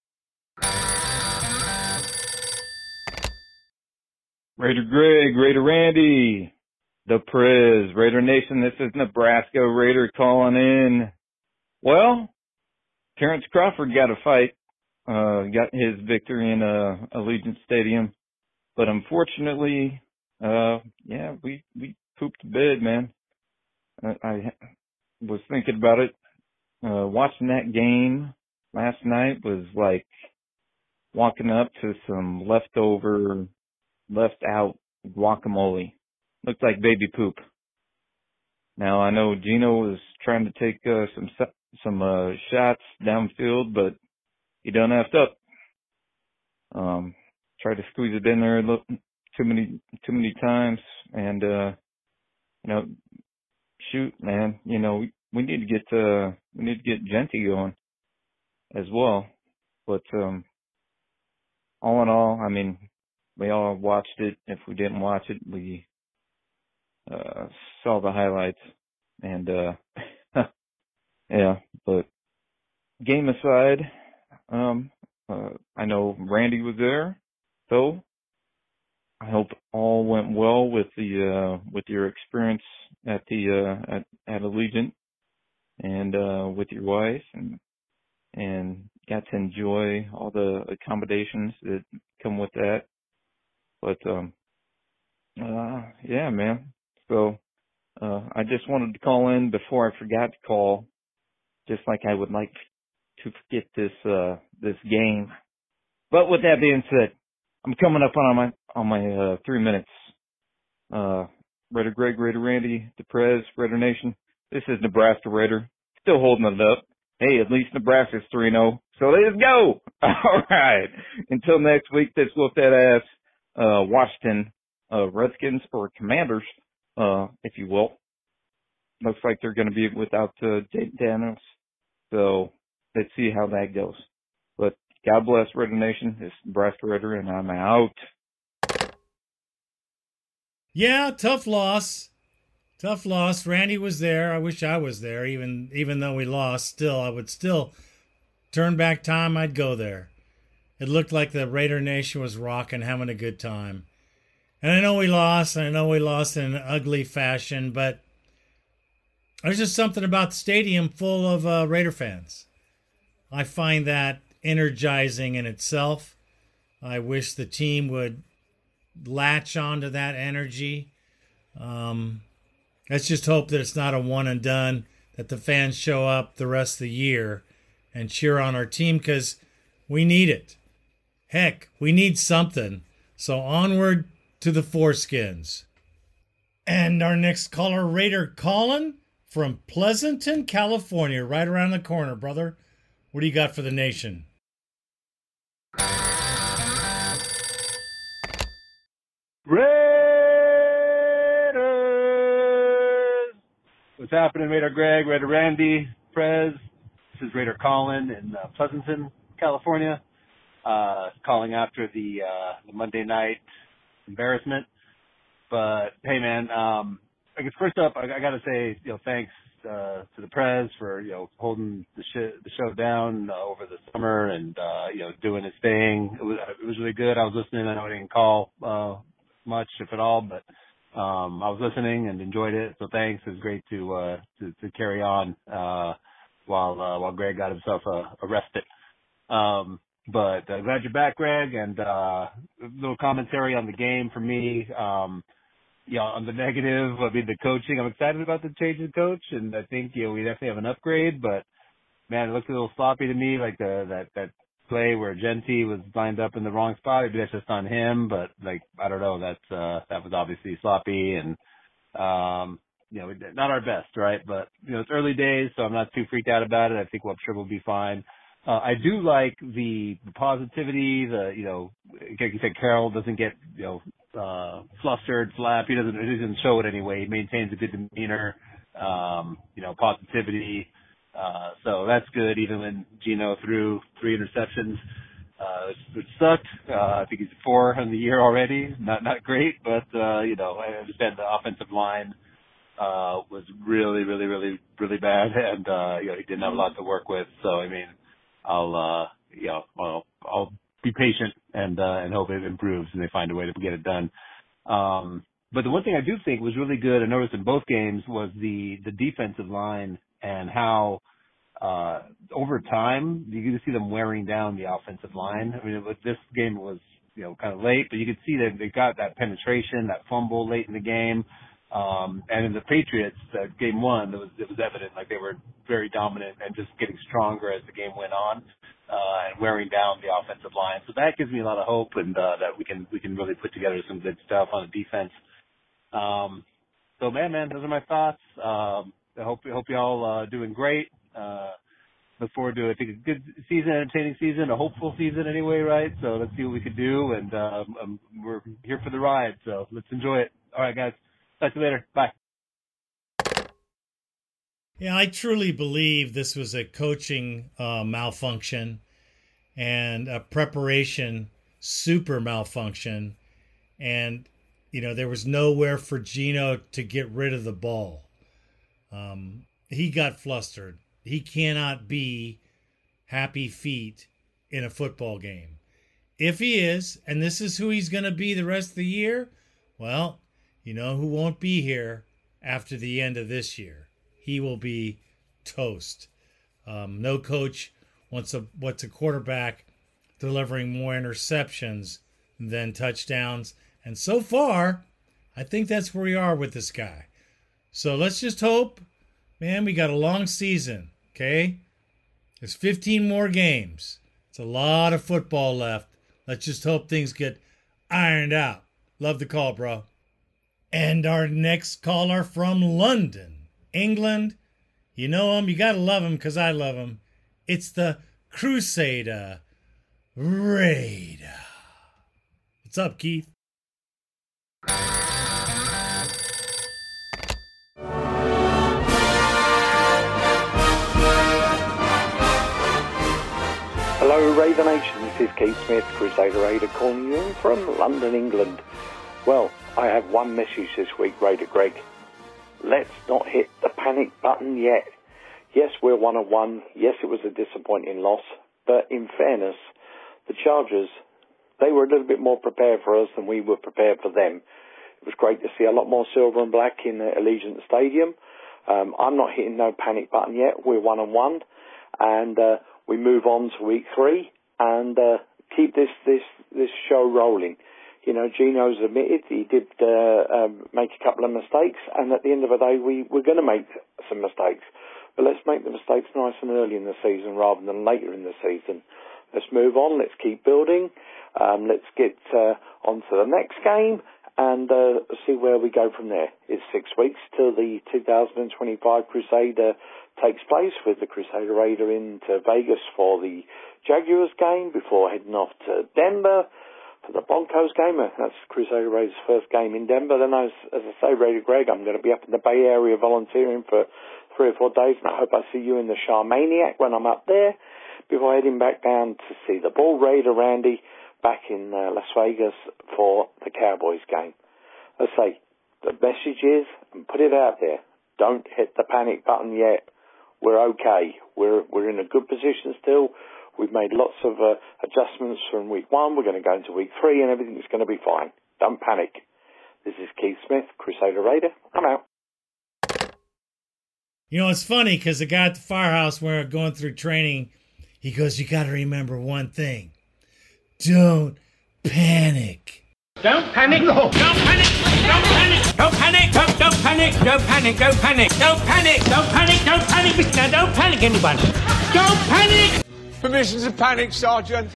Raider Greg, Raider Randy, the Prez, Raider Nation, this is Nebraska Raider calling in. Well, Terrence Crawford got a fight, uh, got his victory in uh, Allegiant Stadium, but unfortunately, uh, yeah, we, we pooped the bed, man. I, I was thinking about it. Uh, watching that game last night was like walking up to some leftover, left out guacamole. Looked like baby poop. Now I know Geno was trying to take uh, some some uh, shots downfield, but he done effed up. Um, tried to squeeze it in there look, too many too many times, and uh, you know, shoot, man, you know we, we need to get uh, we need to get Genty going as well. But um, all in all, I mean, we all watched it. If we didn't watch it, we uh, saw the highlights. And, uh, yeah, but game aside, um, uh, I know Randy was there, so I hope all went well with the, uh, with your experience at the, uh, at, at Allegiant and, uh, with your wife and, and got to enjoy all the accommodations that come with that. But, um, uh, yeah, man. So, uh, I just wanted to call in before I forgot to call, just like I would like to forget this, uh, this game. But with that being said, I'm coming up on my, on my, uh, three minutes. Uh, Raider Greg, Raider Randy, the Prez, Raider Nation. This is Nebraska Raider. Still holding it up. Hey, at least Nebraska's three and oh. So let's go. All right. Until next week, let's whoop that ass. Uh, Washington, uh, Redskins or Commanders, uh, if you will. Looks like they're going to be without, uh, Jayden Daniels. So let's see how that goes. But God bless Raider Nation. This is Nebraska Raider and I'm out. Yeah, tough loss. Tough loss. Randy was there. I wish I was there. Even, even though we lost, still, I would still turn back time. I'd go there. It looked like the Raider Nation was rocking, having a good time. And I know we lost, and I know we lost in an ugly fashion, but there's just something about the stadium full of uh, Raider fans. I find that energizing in itself. I wish the team would latch onto that energy. Um, let's just hope that it's not a one and done, that the fans show up the rest of the year and cheer on our team, because we need it. Heck, we need something. So onward to the foreskins. And our next caller, Raider Colin from Pleasanton, California, right around the corner, brother. What do you got for the nation? Raiders! What's happening, Raider Greg, Raider Randy, Prez? This is Raider Colin in uh, Pleasanton, California, uh, calling after the, uh, the Monday night embarrassment. But hey, man, um, I guess first up, I, I got to say, you know, thanks uh, to the Prez for you know holding the, sh- the show down uh, over the summer and uh, you know doing his thing. It was it was really good. I was listening. I know I didn't call uh, much, if at all, but um, I was listening and enjoyed it. So thanks. It was great to uh, to, to carry on uh, while uh, while Greg got himself uh, arrested. Um, but uh, glad you're back, Greg. And uh, a little commentary on the game for me. Um, Yeah, on the negative, I mean, the coaching, I'm excited about the change in coach, and I think, you know, we definitely have an upgrade, but, man, it looked a little sloppy to me, like the, that, that play where Genty was lined up in the wrong spot. Maybe that's just on him, but, like, I don't know, that's, uh, that was obviously sloppy, and, um, you know, not our best, right? But, you know, it's early days, so I'm not too freaked out about it. I think we'll, I'm sure we'll be fine. Uh, I do like the, the positivity, the, you know, like you said, Carroll doesn't get, you know, uh, flustered, flap. He doesn't, he doesn't show it anyway. He maintains a good demeanor, um, you know, positivity. Uh, so that's good, even when Geno threw three interceptions, uh, which, which sucked. Uh, I think he's four on the year already. Not, not great, but, uh, you know, I understand the offensive line, uh, was really, really, really, really bad. And, uh, you know, he didn't have a lot to work with. So, I mean, I'll, uh, you know, I'll, I'll be patient and, uh, and hope it improves and they find a way to get it done. Um, but the one thing I do think was really good, I noticed in both games, was the, the defensive line and how, uh, over time, you can see them wearing down the offensive line. I mean, it was, this game was, you know, kind of late, but you could see that they got that penetration, that fumble late in the game. Um, and in the Patriots, uh, game one, it was, it was evident, like they were very dominant and just getting stronger as the game went on, uh, and wearing down the offensive line. So that gives me a lot of hope and, uh, that we can, we can really put together some good stuff on the defense. Um, so man, man, those are my thoughts. Um, I hope, I hope y'all, uh, doing great. Uh, look forward to, I think, a good season, entertaining season, a hopeful season anyway, right? So let's see what we can do. And, um, um we're here for the ride. So let's enjoy it. All right, guys. Talk to you later. Bye. Yeah, I truly believe this was a coaching uh, malfunction and a preparation super malfunction. And, you know, there was nowhere for Geno to get rid of the ball. Um, he got flustered. He cannot be happy feet in a football game. If he is, and this is who he's going to be the rest of the year, well, you know who won't be here after the end of this year? He will be toast. Um, no coach wants a wants a quarterback delivering more interceptions than touchdowns. And so far, I think that's where we are with this guy. So let's just hope, man, we got a long season, okay? There's fifteen more games. It's a lot of football left. Let's just hope things get ironed out. Love the call, bro. And our next caller from London, England. You know him, you got to love him because I love him. It's the Crusader Raider. What's up, Keith? Hello, Raider Nation. This is Keith Smith, Crusader Raider, calling you in from London, England. Well, I have one message this week, Raider Greg. Let's not hit the panic button yet. Yes, we're one and one. Yes, it was a disappointing loss. But in fairness, the Chargers, they were a little bit more prepared for us than we were prepared for them. It was great to see a lot more silver and black in the Allegiant Stadium. Um, I'm not hitting no panic button yet. We're one and one. And uh, we move on to week three and uh, keep this, this, this show rolling. You know, Gino's admitted he did uh, um, make a couple of mistakes, and at the end of the day, we, we're going to make some mistakes. But let's make the mistakes nice and early in the season rather than later in the season. Let's move on. Let's keep building. Um, let's get uh, on to the next game and uh, see where we go from there. It's six weeks till the two thousand twenty-five Crusader takes place, with the Crusader Raider into Vegas for the Jaguars game before heading off to Denver for the Broncos game. That's Crusader Raiders' first game in Denver. Then, as, as I say, Raider Greg, I'm going to be up in the Bay Area volunteering for three or four days, and I hope I see you in the Charmaniac when I'm up there before heading back down to see the Bull Raider Randy back in uh, Las Vegas for the Cowboys game. Let's say the message is, and put it out there, don't hit the panic button yet. We're okay. We're we're in a good position still. We've made lots of uh, adjustments from week one. We're going to go into week three, and everything's going to be fine. Don't panic. This is Keith Smith, Crusader Raider. I'm out. You know, it's funny because the guy at the firehouse when we we're going through training, he goes, you got to remember one thing. Don't panic. Don't panic. No. Don't panic. Don't panic. Don't panic. Don't, don't panic. Don't panic. Don't panic. Don't panic. Don't panic. Don't panic. Now, don't panic, anyone. Don't panic. Permission to panic, Sergeant.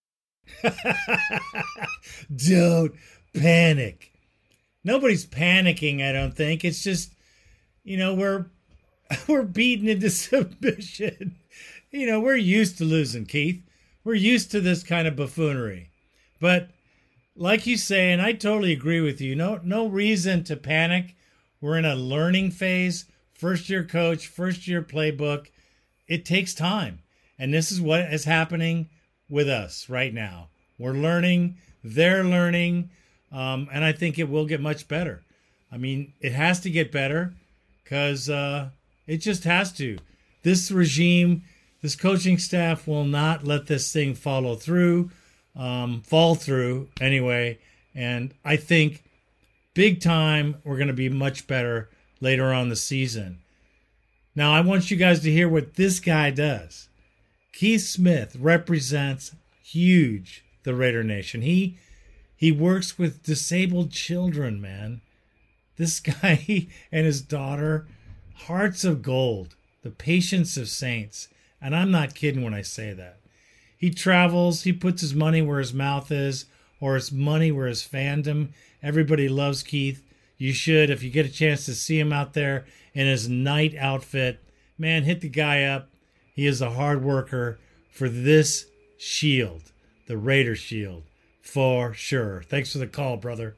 Don't panic. Nobody's panicking, I don't think. It's just, you know, we're we're beaten into submission. You know, we're used to losing, Keith. We're used to this kind of buffoonery. But like you say, and I totally agree with you, no no reason to panic. We're in a learning phase. First year coach, first year playbook. It takes time. And this is what is happening with us right now. We're learning, they're learning, um, and I think it will get much better. I mean, it has to get better because uh, it just has to. This regime, this coaching staff will not let this thing follow through, um, fall through anyway. And I think big time we're going to be much better later on the season. Now, I want you guys to hear what this guy does. Keith Smith represents huge the Raider Nation. He he works with disabled children, man. This guy and his daughter, hearts of gold, the patience of saints. And I'm not kidding when I say that. He travels, he puts his money where his mouth is, or his money where his fandom. Everybody loves Keith. You should, if you get a chance to see him out there in his night outfit. Man, hit the guy up. He is a hard worker for this shield, the Raider shield, for sure. Thanks for the call, brother.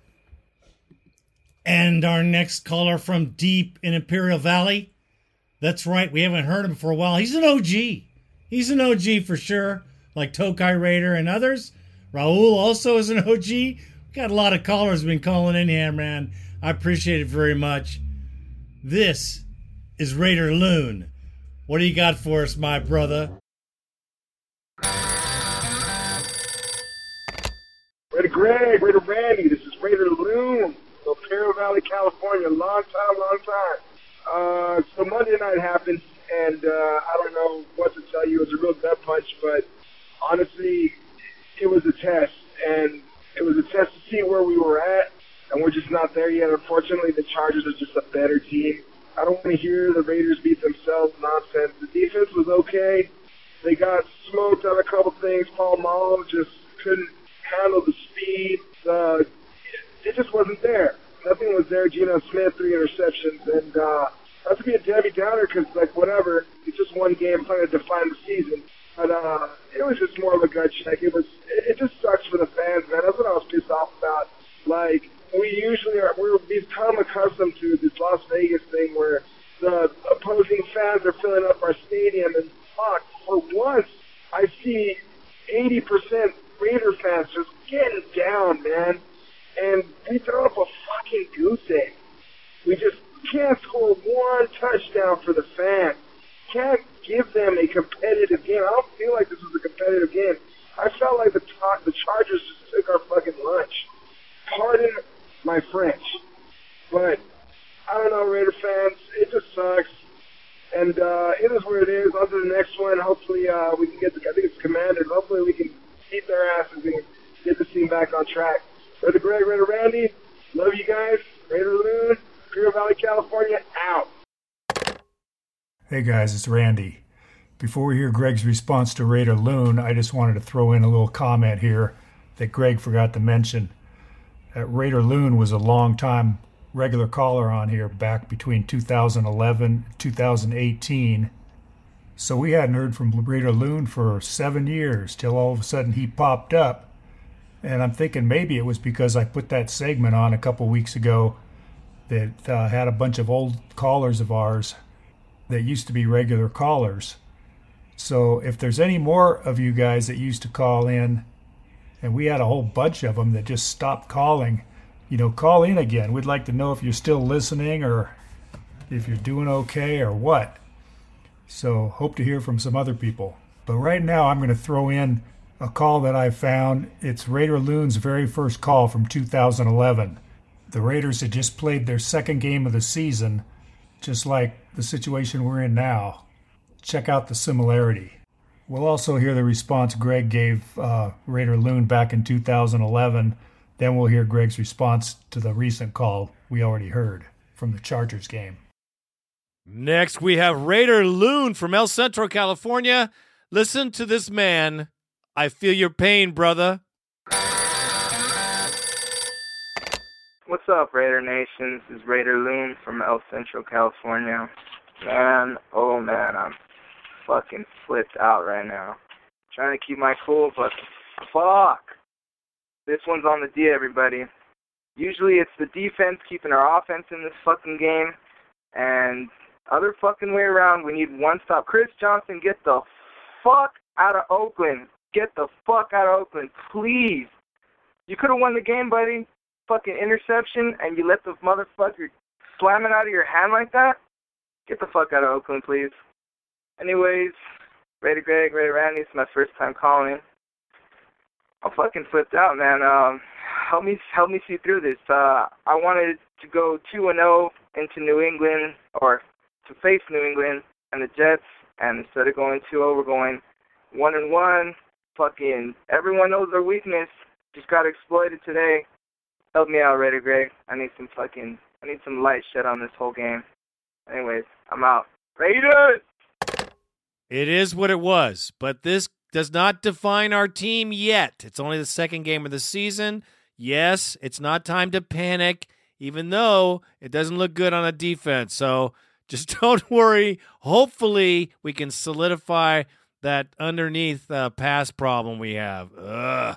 And our next caller from deep in Imperial Valley. That's right, we haven't heard him for a while. He's an O G. He's an O G for sure, like Tokai Raider and others. Raul also is an O G. We got a lot of callers been calling in here, man. I appreciate it very much. This is Raider Loon. What do you got for us, my brother? Raider Greg, Raider Randy, this is Raider Loon from Imperial Valley, California. Long time, long time. Uh, so Monday night happened, and uh, I don't know what to tell you. It was a real gut punch, but honestly, it was a test, and it was a test to see where we were at, and we're just not there yet. Unfortunately, the Chargers are just a better team. I don't want to hear the Raiders beat themselves nonsense. The defense was okay. They got smoked on a couple things. Paul Malo just couldn't handle the speed. Uh, it just wasn't there. Nothing was there. Geno Smith, three interceptions. And uh, not to be a Debbie Downer because, like, whatever, it's just one game trying to define the season. But uh, it was just more of a gut check. It was. It, it just sucks for the fans, man. That's what I was pissed off about. Like, we usually are, we're, we've become accustomed to this Las Vegas thing where the opposing fans are filling up our stadium, and fuck, for once, I see eighty percent Raider fans just getting down, man, and we throw up a fucking goose egg. We just can't score one touchdown for the fans. Can't give them a competitive game. I don't feel like this was a competitive game. I felt like the, the Chargers just took our fucking lunch. Pardon my French, but I don't know, Raider fans. It just sucks, and uh, it is where it is. On to the next one. Hopefully, uh, we can get the. I think it's Commanders. Hopefully, we can beat their asses and get the team back on track. Raider Greg, Raider Randy, love you guys. Raider Loon, Imperial Valley, California, out. Hey guys, it's Randy. Before we hear Greg's response to Raider Loon, I just wanted to throw in a little comment here that Greg forgot to mention. That Raider Loon was a long-time regular caller on here back between two thousand eleven and two thousand eighteen. So we hadn't heard from Raider Loon for seven years till all of a sudden he popped up. And I'm thinking maybe it was because I put that segment on a couple weeks ago that uh, had a bunch of old callers of ours that used to be regular callers. So if there's any more of you guys that used to call in, and we had a whole bunch of them that just stopped calling, you know, call in again. We'd like to know if you're still listening or if you're doing okay or what. So hope to hear from some other people. But right now I'm going to throw in a call that I found. It's Raider Loon's very first call from two thousand eleven. The Raiders had just played their second game of the season, just like the situation we're in now. Check out the similarity. We'll also hear the response Greg gave uh, Raider Loon back in two thousand eleven. Then we'll hear Greg's response to the recent call we already heard from the Chargers game. Next, we have Raider Loon from El Centro, California. Listen to this man. I feel your pain, brother. What's up, Raider Nation? This is Raider Loon from El Centro, California. Man, oh man, I'm fucking flipped out right now. Trying to keep my cool, but fuck. This one's on the D, everybody. Usually it's the defense keeping our offense in this fucking game, and other fucking way around, we need one stop. Chris Johnson, get the fuck out of Oakland. Get the fuck out of Oakland, please. You could have won the game, buddy. Fucking interception, and you let the motherfucker slam it out of your hand like that? Get the fuck out of Oakland, please. Anyways, Raider Greg, Raider Randy, it's my first time calling in. I'm fucking flipped out, man. Um, help me, help me see through this. Uh, I wanted to go two and oh into New England, or to face New England and the Jets, and instead of going two oh, we're going one and one. Fucking everyone knows their weakness. Just got exploited today. Help me out, Raider Greg. I need some fucking, I need some light shed on this whole game. Anyways, I'm out. Raiders! It is what it was, but this does not define our team yet. It's only the second game of the season. Yes, it's not time to panic, even though it doesn't look good on a defense. So just don't worry. Hopefully, we can solidify that underneath uh, pass problem we have. Ugh.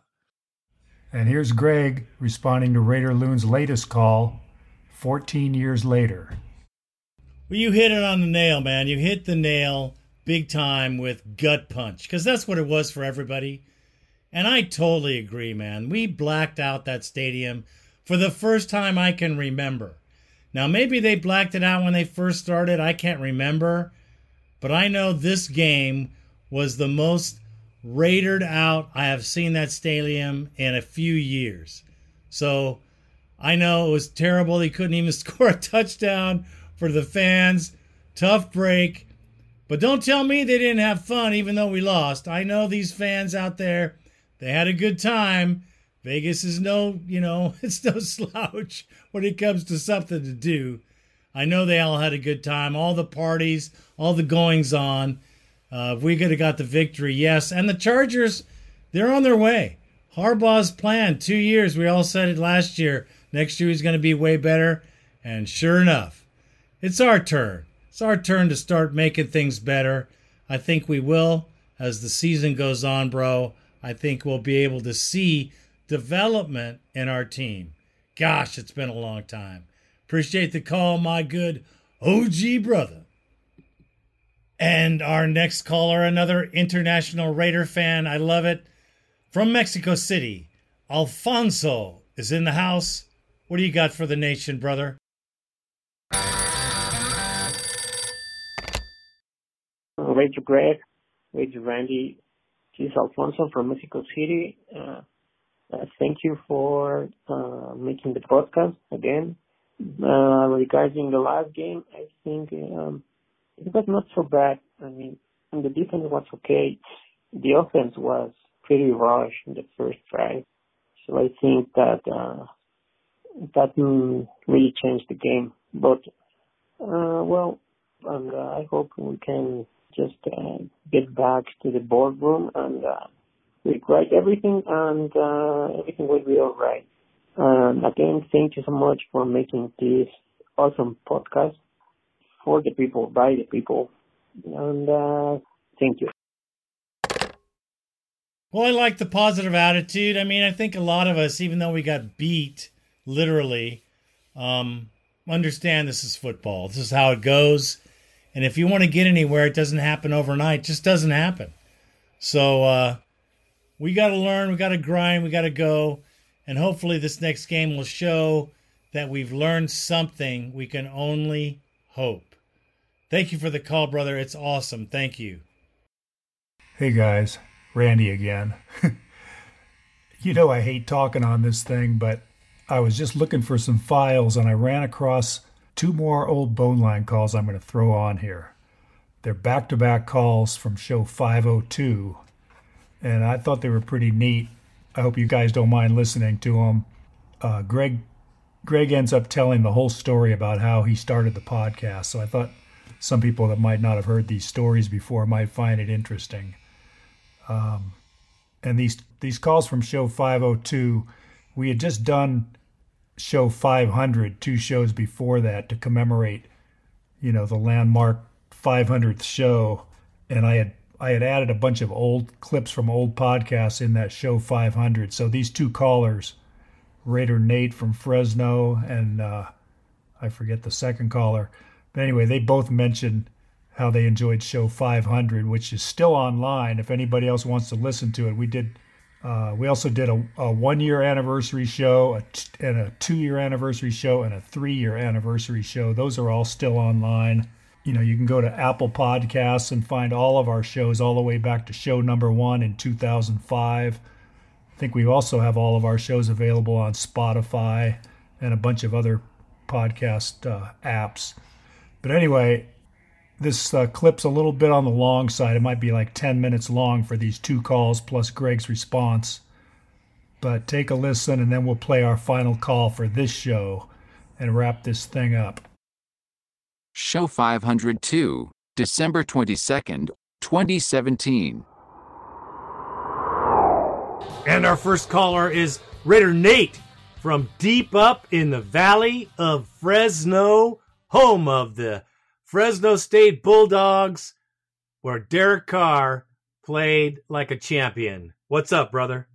And here's Greg responding to Raider Loon's latest call fourteen years later. Well, you hit it on the nail, man. You hit the nail big time with gut punch, because that's what it was for everybody. And I totally agree, man. We blacked out that stadium for the first time I can remember. Now, maybe they blacked it out when they first started. I can't remember. But I know this game was the most Raidered out I have seen that stadium in a few years. So I know it was terrible. He couldn't even score a touchdown for the fans. Tough break. But don't tell me they didn't have fun even though we lost. I know these fans out there, they had a good time. Vegas is no, you know, it's no slouch when it comes to something to do. I know they all had a good time. All the parties, all the goings on. Uh, we could have got the victory, yes. And the Chargers, they're on their way. Harbaugh's plan, two years. We all said it last year. Next year he's going to be way better. And sure enough, it's our turn. It's our turn to start making things better. I think we will as the season goes on, bro. I think we'll be able to see development in our team. Gosh, it's been a long time. Appreciate the call, my good O G brother. And our next caller, another international Raider fan. I love it. From Mexico City, Alfonso is in the house. What do you got for the nation, brother? Raider Greg, Raider Randy, this is Alfonso from Mexico City. Uh, uh, thank you for uh, making the podcast again. Uh, regarding the last game, I think um, it was not so bad. I mean, the defense was okay. The offense was pretty rushed in the first drive. So I think that uh, that mm, really changed the game. But, uh, well, and uh, I hope we can just uh, get back to the boardroom and uh, rewrite everything, and uh, everything will be all right. And again, thank you so much for making this awesome podcast for the people, by the people. And uh, thank you. Well, I like the positive attitude. I mean, I think a lot of us, even though we got beat, literally, um, understand this is football. This is how it goes. And if you want to get anywhere, it doesn't happen overnight. It just doesn't happen. So uh, we got to learn. We got to grind. We got to go. And hopefully this next game will show that we've learned something. We can only hope. Thank you for the call, brother. It's awesome. Thank you. Hey, guys. Randy again. You know I hate talking on this thing, but I was just looking for some files and I ran across two more old Bone Line calls I'm going to throw on here. They're back-to-back calls from show five oh two, and I thought they were pretty neat. I hope you guys don't mind listening to them. Uh, Greg, Greg ends up telling the whole story about how he started the podcast, so I thought some people that might not have heard these stories before might find it interesting. Um, and these these calls from show five oh two, we had just done show five hundred, two shows before that, to commemorate, you know, the landmark five hundredth show. And I had I had added a bunch of old clips from old podcasts in that show five hundred. So these two callers, Raider Nate from Fresno and uh, I forget the second caller. But anyway, they both mentioned how they enjoyed show five hundred, which is still online if anybody else wants to listen to it. We did. Uh, we also did a, a one-year anniversary show, a t- and a two-year anniversary show, and a three-year anniversary show. Those are all still online. You know, you can go to Apple Podcasts and find all of our shows all the way back to show number one in two thousand five. I think we also have all of our shows available on Spotify and a bunch of other podcast uh, apps. But anyway, this uh, clip's a little bit on the long side. It might be like ten minutes long for these two calls plus Greg's response. But take a listen, and then we'll play our final call for this show and wrap this thing up. Show five hundred two, December twenty-second, twenty seventeen. And our first caller is Raider Nate from deep up in the valley of Fresno, home of the Fresno State Bulldogs, where Derek Carr played like a champion. What's up, brother?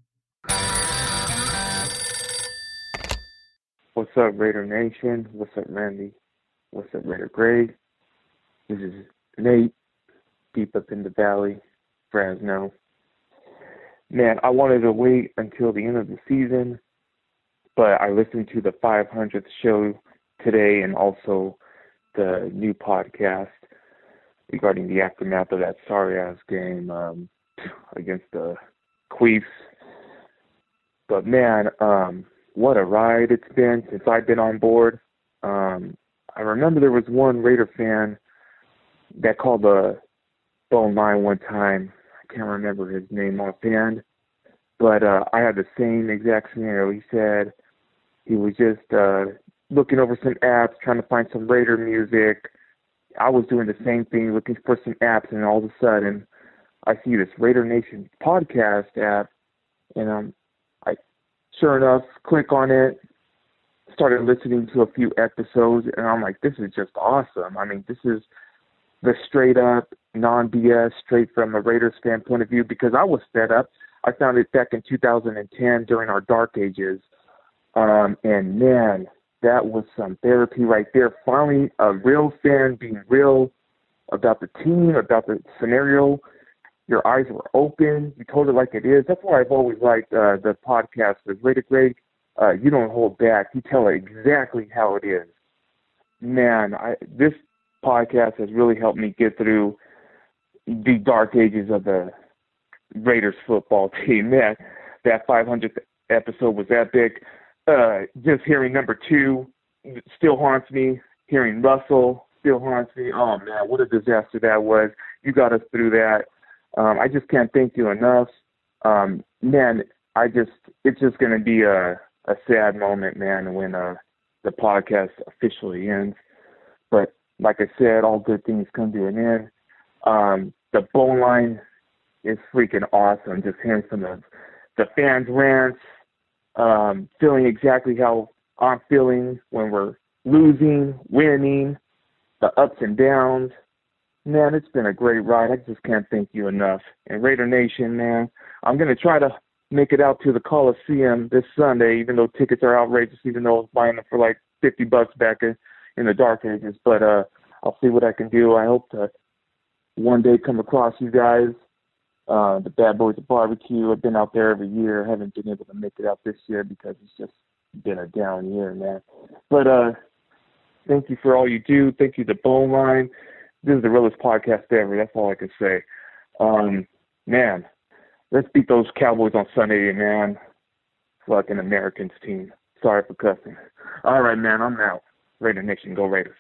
What's up, Raider Nation? What's up, Randy? What's up, Raider Greg? This is Nate, deep up in the valley, Fresno. Man, I wanted to wait until the end of the season, but I listened to the five hundredth show today and also the new podcast regarding the aftermath of that sorry-ass game um, against the Queefs. But, man, um, what a ride it's been since I've been on board. Um, I remember there was one Raider fan that called the phone line one time. I can't remember his name offhand, but uh, I had the same exact scenario. He said he was just uh, looking over some apps, trying to find some Raider music. I was doing the same thing, looking for some apps, and all of a sudden, I see this Raider Nation podcast app, and um, I, sure enough, click on it, started listening to a few episodes, and I'm like, this is just awesome. I mean, this is the straight-up, non-B S, straight from a Raiders fan point of view, because I was fed up. I found it back in two thousand ten during our dark ages, um, and man, that was some therapy right there. Finally, a real fan being real about the team, about the scenario. Your eyes were open. You told it like it is. That's why I've always liked uh, the podcast with Raider Greg. Uh, you don't hold back. You tell it exactly how it is. Man, I, this podcast has really helped me get through the dark ages of the Raiders football team. Man, that five hundredth episode was epic. Uh, just hearing number two still haunts me. Hearing Russell still haunts me. Oh, man, what a disaster that was. You got us through that. Um, I just can't thank you enough. Um, man, I just, it's just going to be a, a sad moment, man, when uh, the podcast officially ends. But like I said, all good things come to an end. Um, the bone line is freaking awesome. Just hearing some of the fans' rants, um, feeling exactly how I'm feeling when we're losing, winning, the ups and downs. Man, it's been a great ride. I just can't thank you enough. And Raider Nation, man, I'm going to try to make it out to the Coliseum this Sunday, even though tickets are outrageous, even though I was buying them for like fifty bucks back in, in the dark ages. But uh, I'll see what I can do. I hope to one day come across you guys, uh, the Bad Boys of Barbecue. I've been out there every year. I haven't been able to make it out this year because it's just been a down year, man. But uh, thank you for all you do. Thank you to Bone Line. This is the realest podcast ever. That's all I can say. Um, man, let's beat those Cowboys on Sunday, man. Fucking Americans team. Sorry for cussing. All right, man, I'm out. Raider Nation, go Raiders.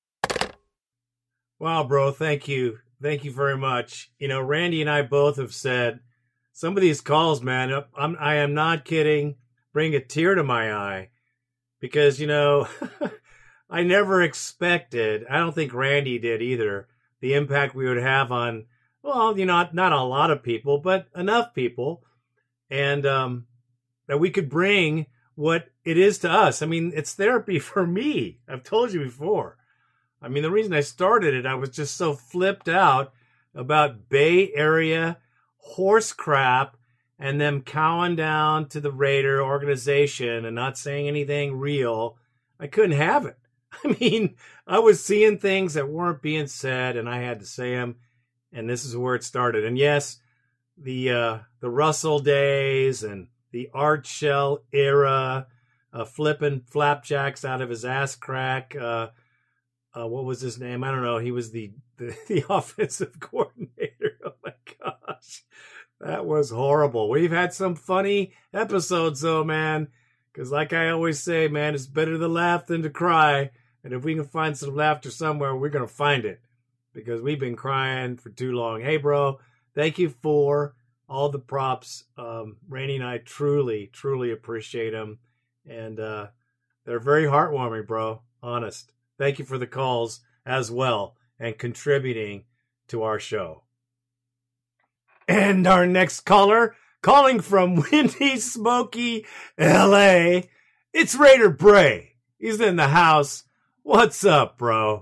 Wow, bro, thank you. Thank you very much. You know, Randy and I both have said some of these calls, man, I'm, I am not kidding, bring a tear to my eye because, you know, I never expected, I don't think Randy did either, the impact we would have on, well, you know, not, not a lot of people, but enough people, and um, that we could bring what it is to us. I mean, it's therapy for me. I've told you before. I mean, the reason I started it, I was just so flipped out about Bay Area horse crap and them cowing down to the Raider organization and not saying anything real. I couldn't have it. I mean, I was seeing things that weren't being said, and I had to say them, and this is where it started. And yes, the uh, the Russell days and the Art Shell era, uh, flipping flapjacks out of his ass crack. Uh, uh, what was his name? I don't know. He was the, the, the offensive coordinator. Oh, my gosh. That was horrible. We've had some funny episodes, though, man, because like I always say, man, it's better to laugh than to cry. And if we can find some laughter somewhere, we're going to find it because we've been crying for too long. Hey, bro, thank you for all the props. Um, Randy and I truly, truly appreciate them. And uh, they're very heartwarming, bro. Honest. Thank you for the calls as well and contributing to our show. And our next caller, calling from windy, smoky L A, it's Raider Bray. He's in the house. What's up, bro?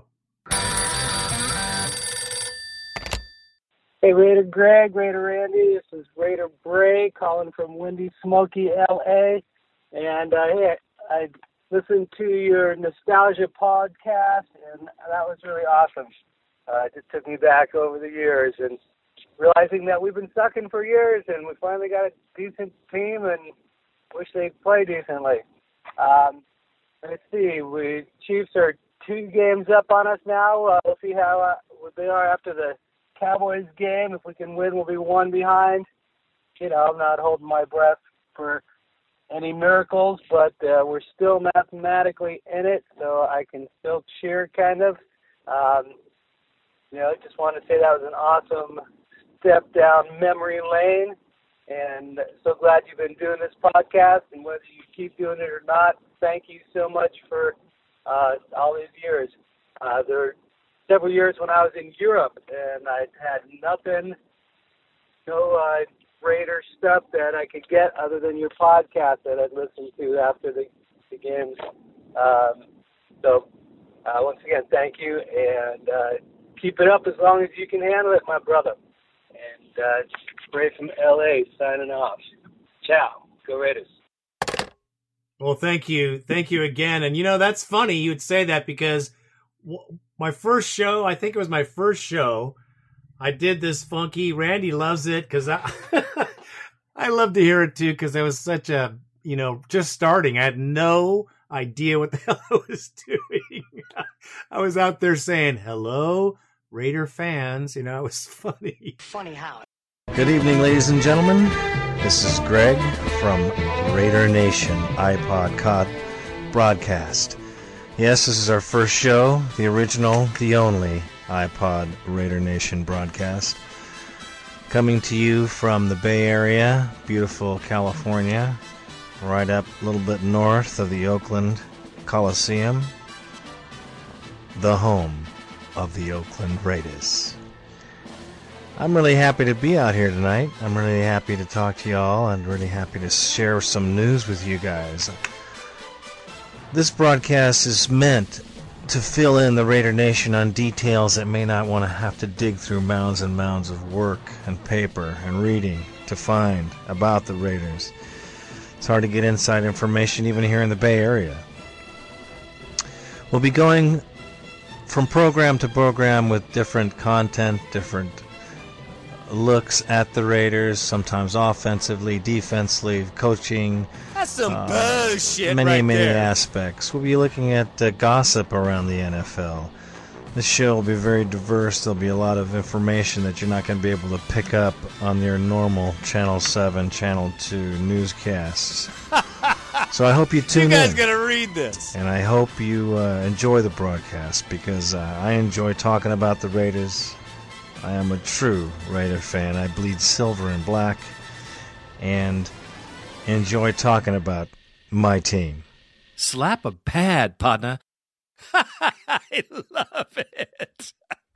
Hey, Raider Greg, Raider Randy. This is Raider Bray calling from windy, smoky L A. And uh, hey, I listened to your nostalgia podcast, and that was really awesome. Uh, it just took me back over the years and realizing that we've been sucking for years, and we finally got a decent team, and wish they'd play decently. Um, let's see, we Chiefs are two games up on us now. Uh, we'll see how uh, they are after the Cowboys game. If we can win, we'll be one behind. You know, I'm not holding my breath for any miracles, but uh, we're still mathematically in it, so I can still cheer, kind of. Um, you know, I just wanted to say that was an awesome step down memory lane, and so glad you've been doing this podcast, and whether you keep doing it or not, thank you so much for uh, all these years. Uh, there were several years when I was in Europe, and I had nothing, no uh, Raider stuff that I could get other than your podcast that I'd listen to after the, the games. Um, so uh, once again, thank you, and uh, keep it up as long as you can handle it, my brother. And uh, Ray from L A signing off. Ciao. Go Raiders. Well, thank you. Thank you again. And, you know, that's funny you would say that because w- my first show, I think it was my first show, I did this funky. Randy loves it because I, I love to hear it, too, because I was such a, you know, just starting. I had no idea what the hell I was doing. I was out there saying, hello, Raider fans. You know, it was funny. Funny how. Good evening, ladies and gentlemen. This is Greg from Raider Nation iPod Cod broadcast. Yes, this is our first show, the original, the only iPod Raider Nation broadcast. Coming to you from the Bay Area, beautiful California, right up a little bit north of the Oakland Coliseum, the home of the Oakland Raiders. I'm really happy to be out here tonight. I'm really happy to talk to y'all and really happy to share some news with you guys. This broadcast is meant to fill in the Raider Nation on details that may not want to have to dig through mounds and mounds of work and paper and reading to find about the Raiders. It's hard to get inside information even here in the Bay Area. We'll be going from program to program with different content, different looks at the Raiders, sometimes offensively, defensively, coaching. That's some uh, bullshit Many, right many there. aspects. We'll be looking at uh, gossip around the N F L. This show will be very diverse. There'll be a lot of information that you're not going to be able to pick up on your normal Channel seven, Channel two newscasts. So I hope you tune in. You guys got to read this. And I hope you uh, enjoy the broadcast because uh, I enjoy talking about the Raiders. I am a true Raider fan. I bleed silver and black and enjoy talking about my team. Slap a pad, partner. I love it.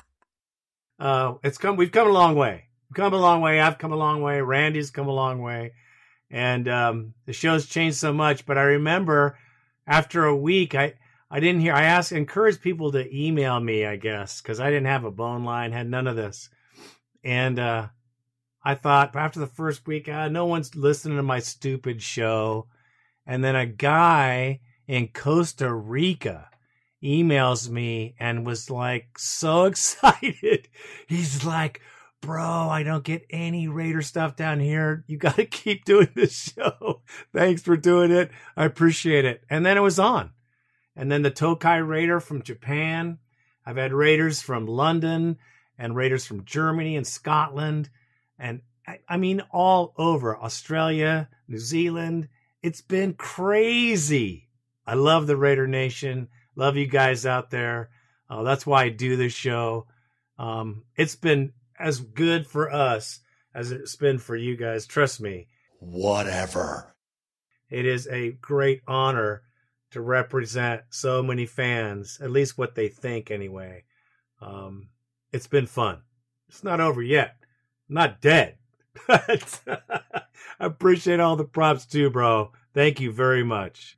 Uh, it's come. We've come a long way. We've come a long way. I've come a long way. Randy's come a long way. And um, the show's changed so much. But I remember after a week, I, I didn't hear. I asked, encouraged people to email me, I guess, because I didn't have a bone line, had none of this. And uh, I thought after the first week, ah, no one's listening to my stupid show. And then a guy in Costa Rica emails me and was like so excited. He's like, bro, I don't get any Raider stuff down here. You got to keep doing this show. Thanks for doing it. I appreciate it. And then it was on. And then the Tokai Raider from Japan. I've had Raiders from London and Raiders from Germany and Scotland. And I, I mean, all over Australia, New Zealand. It's been crazy. I love the Raider Nation. Love you guys out there. Uh, that's why I do this show. Um, it's been as good for us as it's been for you guys. Trust me. Whatever. It is a great honor to represent so many fans, at least what they think anyway. Um, it's been fun. It's not over yet. I'm not dead. But I appreciate all the props too, bro. Thank you very much.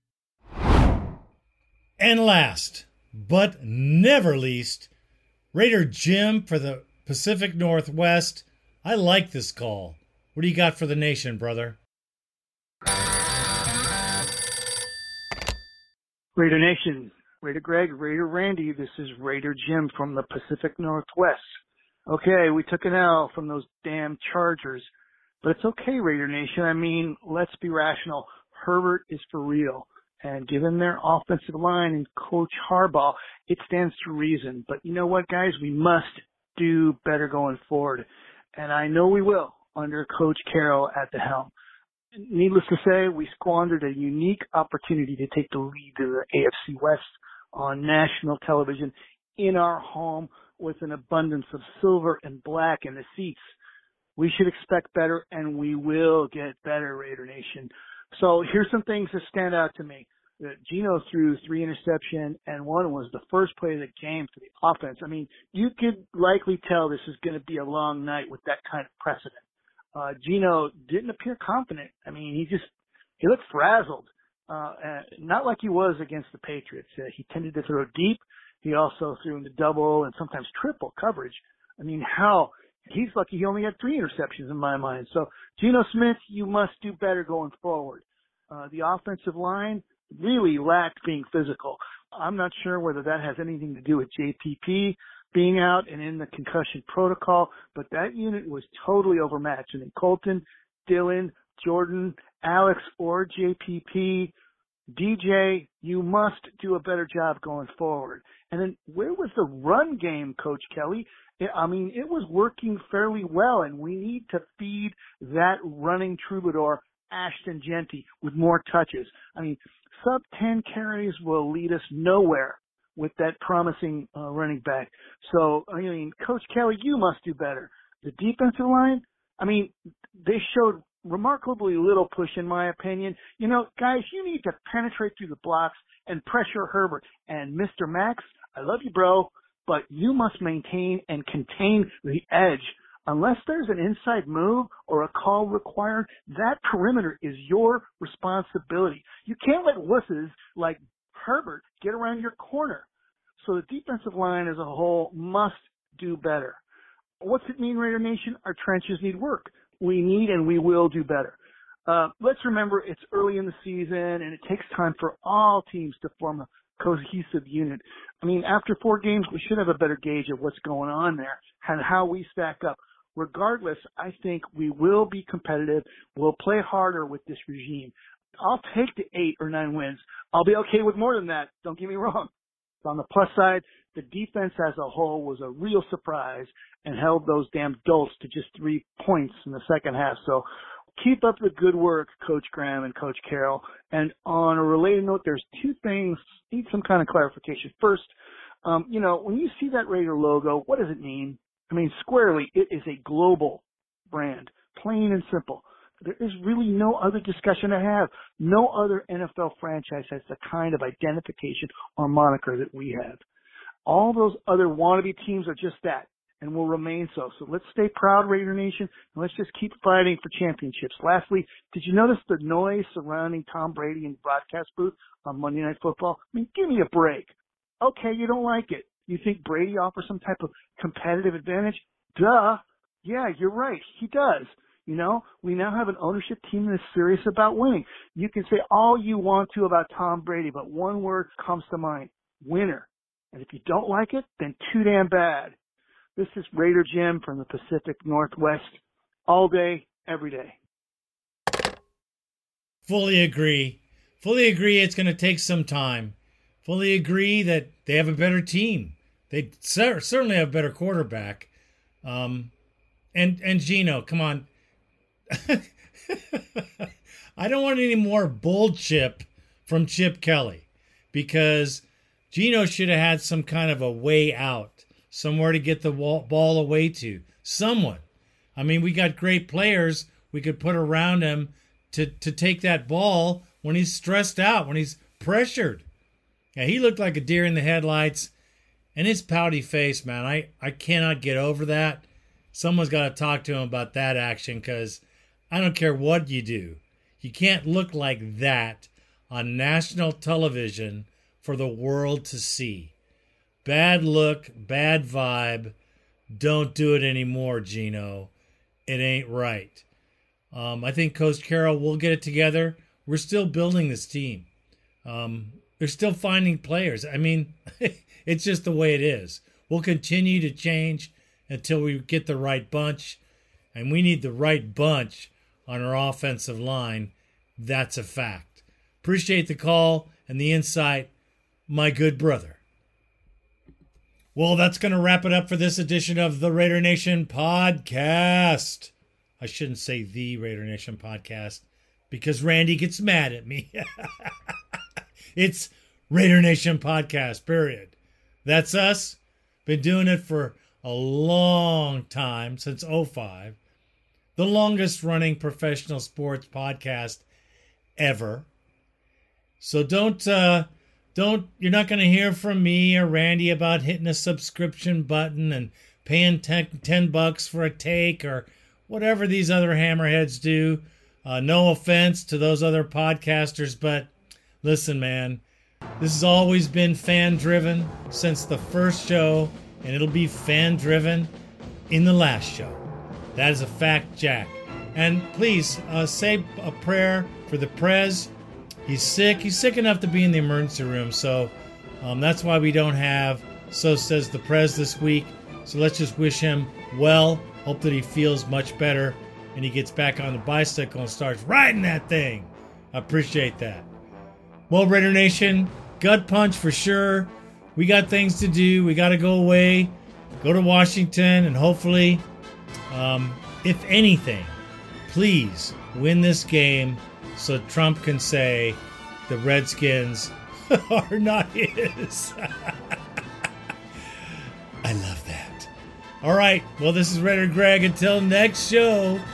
And last, but never least, Raider Jim for the Pacific Northwest. I like this call. What do you got for the nation, brother? Raider Nation, Raider Greg, Raider Randy, this is Raider Jim from the Pacific Northwest. Okay, we took an L from those damn Chargers, but it's okay, Raider Nation. I mean, let's be rational. Herbert is for real. And given their offensive line and Coach Harbaugh, it stands to reason. But you know what, guys? We must do better going forward. And I know we will under Coach Carroll at the helm. Needless to say, we squandered a unique opportunity to take the lead to the A F C West on national television in our home with an abundance of silver and black in the seats. We should expect better, and we will get better, Raider Nation. So here's some things that stand out to me. Geno threw three interceptions, and one was the first play of the game for the offense. I mean, you could likely tell this is going to be a long night with that kind of precedent. Uh, Geno didn't appear confident. I mean, he just, he looked frazzled. Uh, uh, not like he was against the Patriots. Uh, he tended to throw deep. He also threw into double and sometimes triple coverage. I mean, how? He's lucky he only had three interceptions in my mind. So, Geno Smith, you must do better going forward. Uh, the offensive line really lacked being physical. I'm not sure whether that has anything to do with J P P being out and in the concussion protocol, but that unit was totally overmatched. And then Colton, Dylan, Jordan, Alex, or J P P, D J, you must do a better job going forward. And then where was the run game, Coach Kelly? I mean, it was working fairly well, and we need to feed that running troubadour, Ashton Genty, with more touches. I mean, sub ten carries will lead us nowhere with that promising uh, running back. So, I mean, Coach Kelly, you must do better. The defensive line, I mean, they showed remarkably little push, in my opinion. You know, guys, you need to penetrate through the blocks and pressure Herbert. And Mister Max, I love you, bro, but you must maintain and contain the edge. Unless there's an inside move or a call required, that perimeter is your responsibility. You can't let wusses like Herbert get around your corner. So the defensive line as a whole must do better. What's it mean, Raider Nation? Our trenches need work. We need and we will do better. Uh, let's remember it's early in the season and it takes time for all teams to form a cohesive unit. I mean, after four games, we should have a better gauge of what's going on there and how we stack up. Regardless, I think we will be competitive. We'll play harder with this regime. I'll take the eight or nine wins. I'll be okay with more than that. Don't get me wrong. On the plus side, the defense as a whole was a real surprise and held those damn dolts to just three points in the second half. So keep up the good work, Coach Graham and Coach Carroll. And on a related note, there's two things, need some kind of clarification. First, um, you know, when you see that Raider logo, what does it mean? I mean, squarely, it is a global brand, plain and simple. There is really no other discussion to have. No other N F L franchise has the kind of identification or moniker that we have. All those other wannabe teams are just that and will remain so. So let's stay proud, Raider Nation, and let's just keep fighting for championships. Lastly, did you notice the noise surrounding Tom Brady in the broadcast booth on Monday Night Football? I mean, give me a break. Okay, you don't like it. You think Brady offers some type of competitive advantage? Duh. Yeah, you're right. He does. You know, we now have an ownership team that is serious about winning. You can say all you want to about Tom Brady, but one word comes to mind: winner. And if you don't like it, then too damn bad. This is Raider Jim from the Pacific Northwest. All day, every day. Fully agree. Fully agree it's going to take some time. Fully agree that they have a better team. They cer- certainly have a better quarterback. Um, and, and Gino, come on. I don't want any more bull chip from Chip Kelly, because Gino should have had some kind of a way out, somewhere to get the ball away to. Someone. I mean, we got great players we could put around him to, to take that ball when he's stressed out, when he's pressured. Yeah, he looked like a deer in the headlights, and his pouty face, man, I, I cannot get over that. Someone's got to talk to him about that action, because I don't care what you do. You can't look like that on national television for the world to see. Bad look, bad vibe. Don't do it anymore, Gino. It ain't right. Um, I think Coach Carroll will get it together. We're still building this team. Um, they're still finding players. I mean, it's just the way it is. We'll continue to change until we get the right bunch. And we need the right bunch on our offensive line. That's a fact. Appreciate the call and the insight, my good brother. Well, that's going to wrap it up for this edition of the Raider Nation podcast. I shouldn't say the Raider Nation podcast, because Randy gets mad at me. It's Raider Nation podcast, period. That's us. Been doing it for a long time, since oh five. The longest running professional sports podcast ever. So don't, uh, don't, you're not going to hear from me or Randy about hitting a subscription button and paying ten, ten bucks for a take or whatever these other hammerheads do. Uh, no offense to those other podcasters, but listen, man, this has always been fan driven since the first show, and it'll be fan driven in the last show. That is a fact, Jack. And please uh, say a prayer for the Prez. He's sick. He's sick enough to be in the emergency room. So um, that's why we don't have So Says the Prez this week. So let's just wish him well. Hope that he feels much better and he gets back on the bicycle and starts riding that thing. I appreciate that. Well, Raider Nation, gut punch for sure. We got things to do. We got to go away, go to Washington, and hopefully, um, if anything, please win this game so Trump can say the Redskins are not his. I love that. All right. Well, this is Raider Greg. Until next show,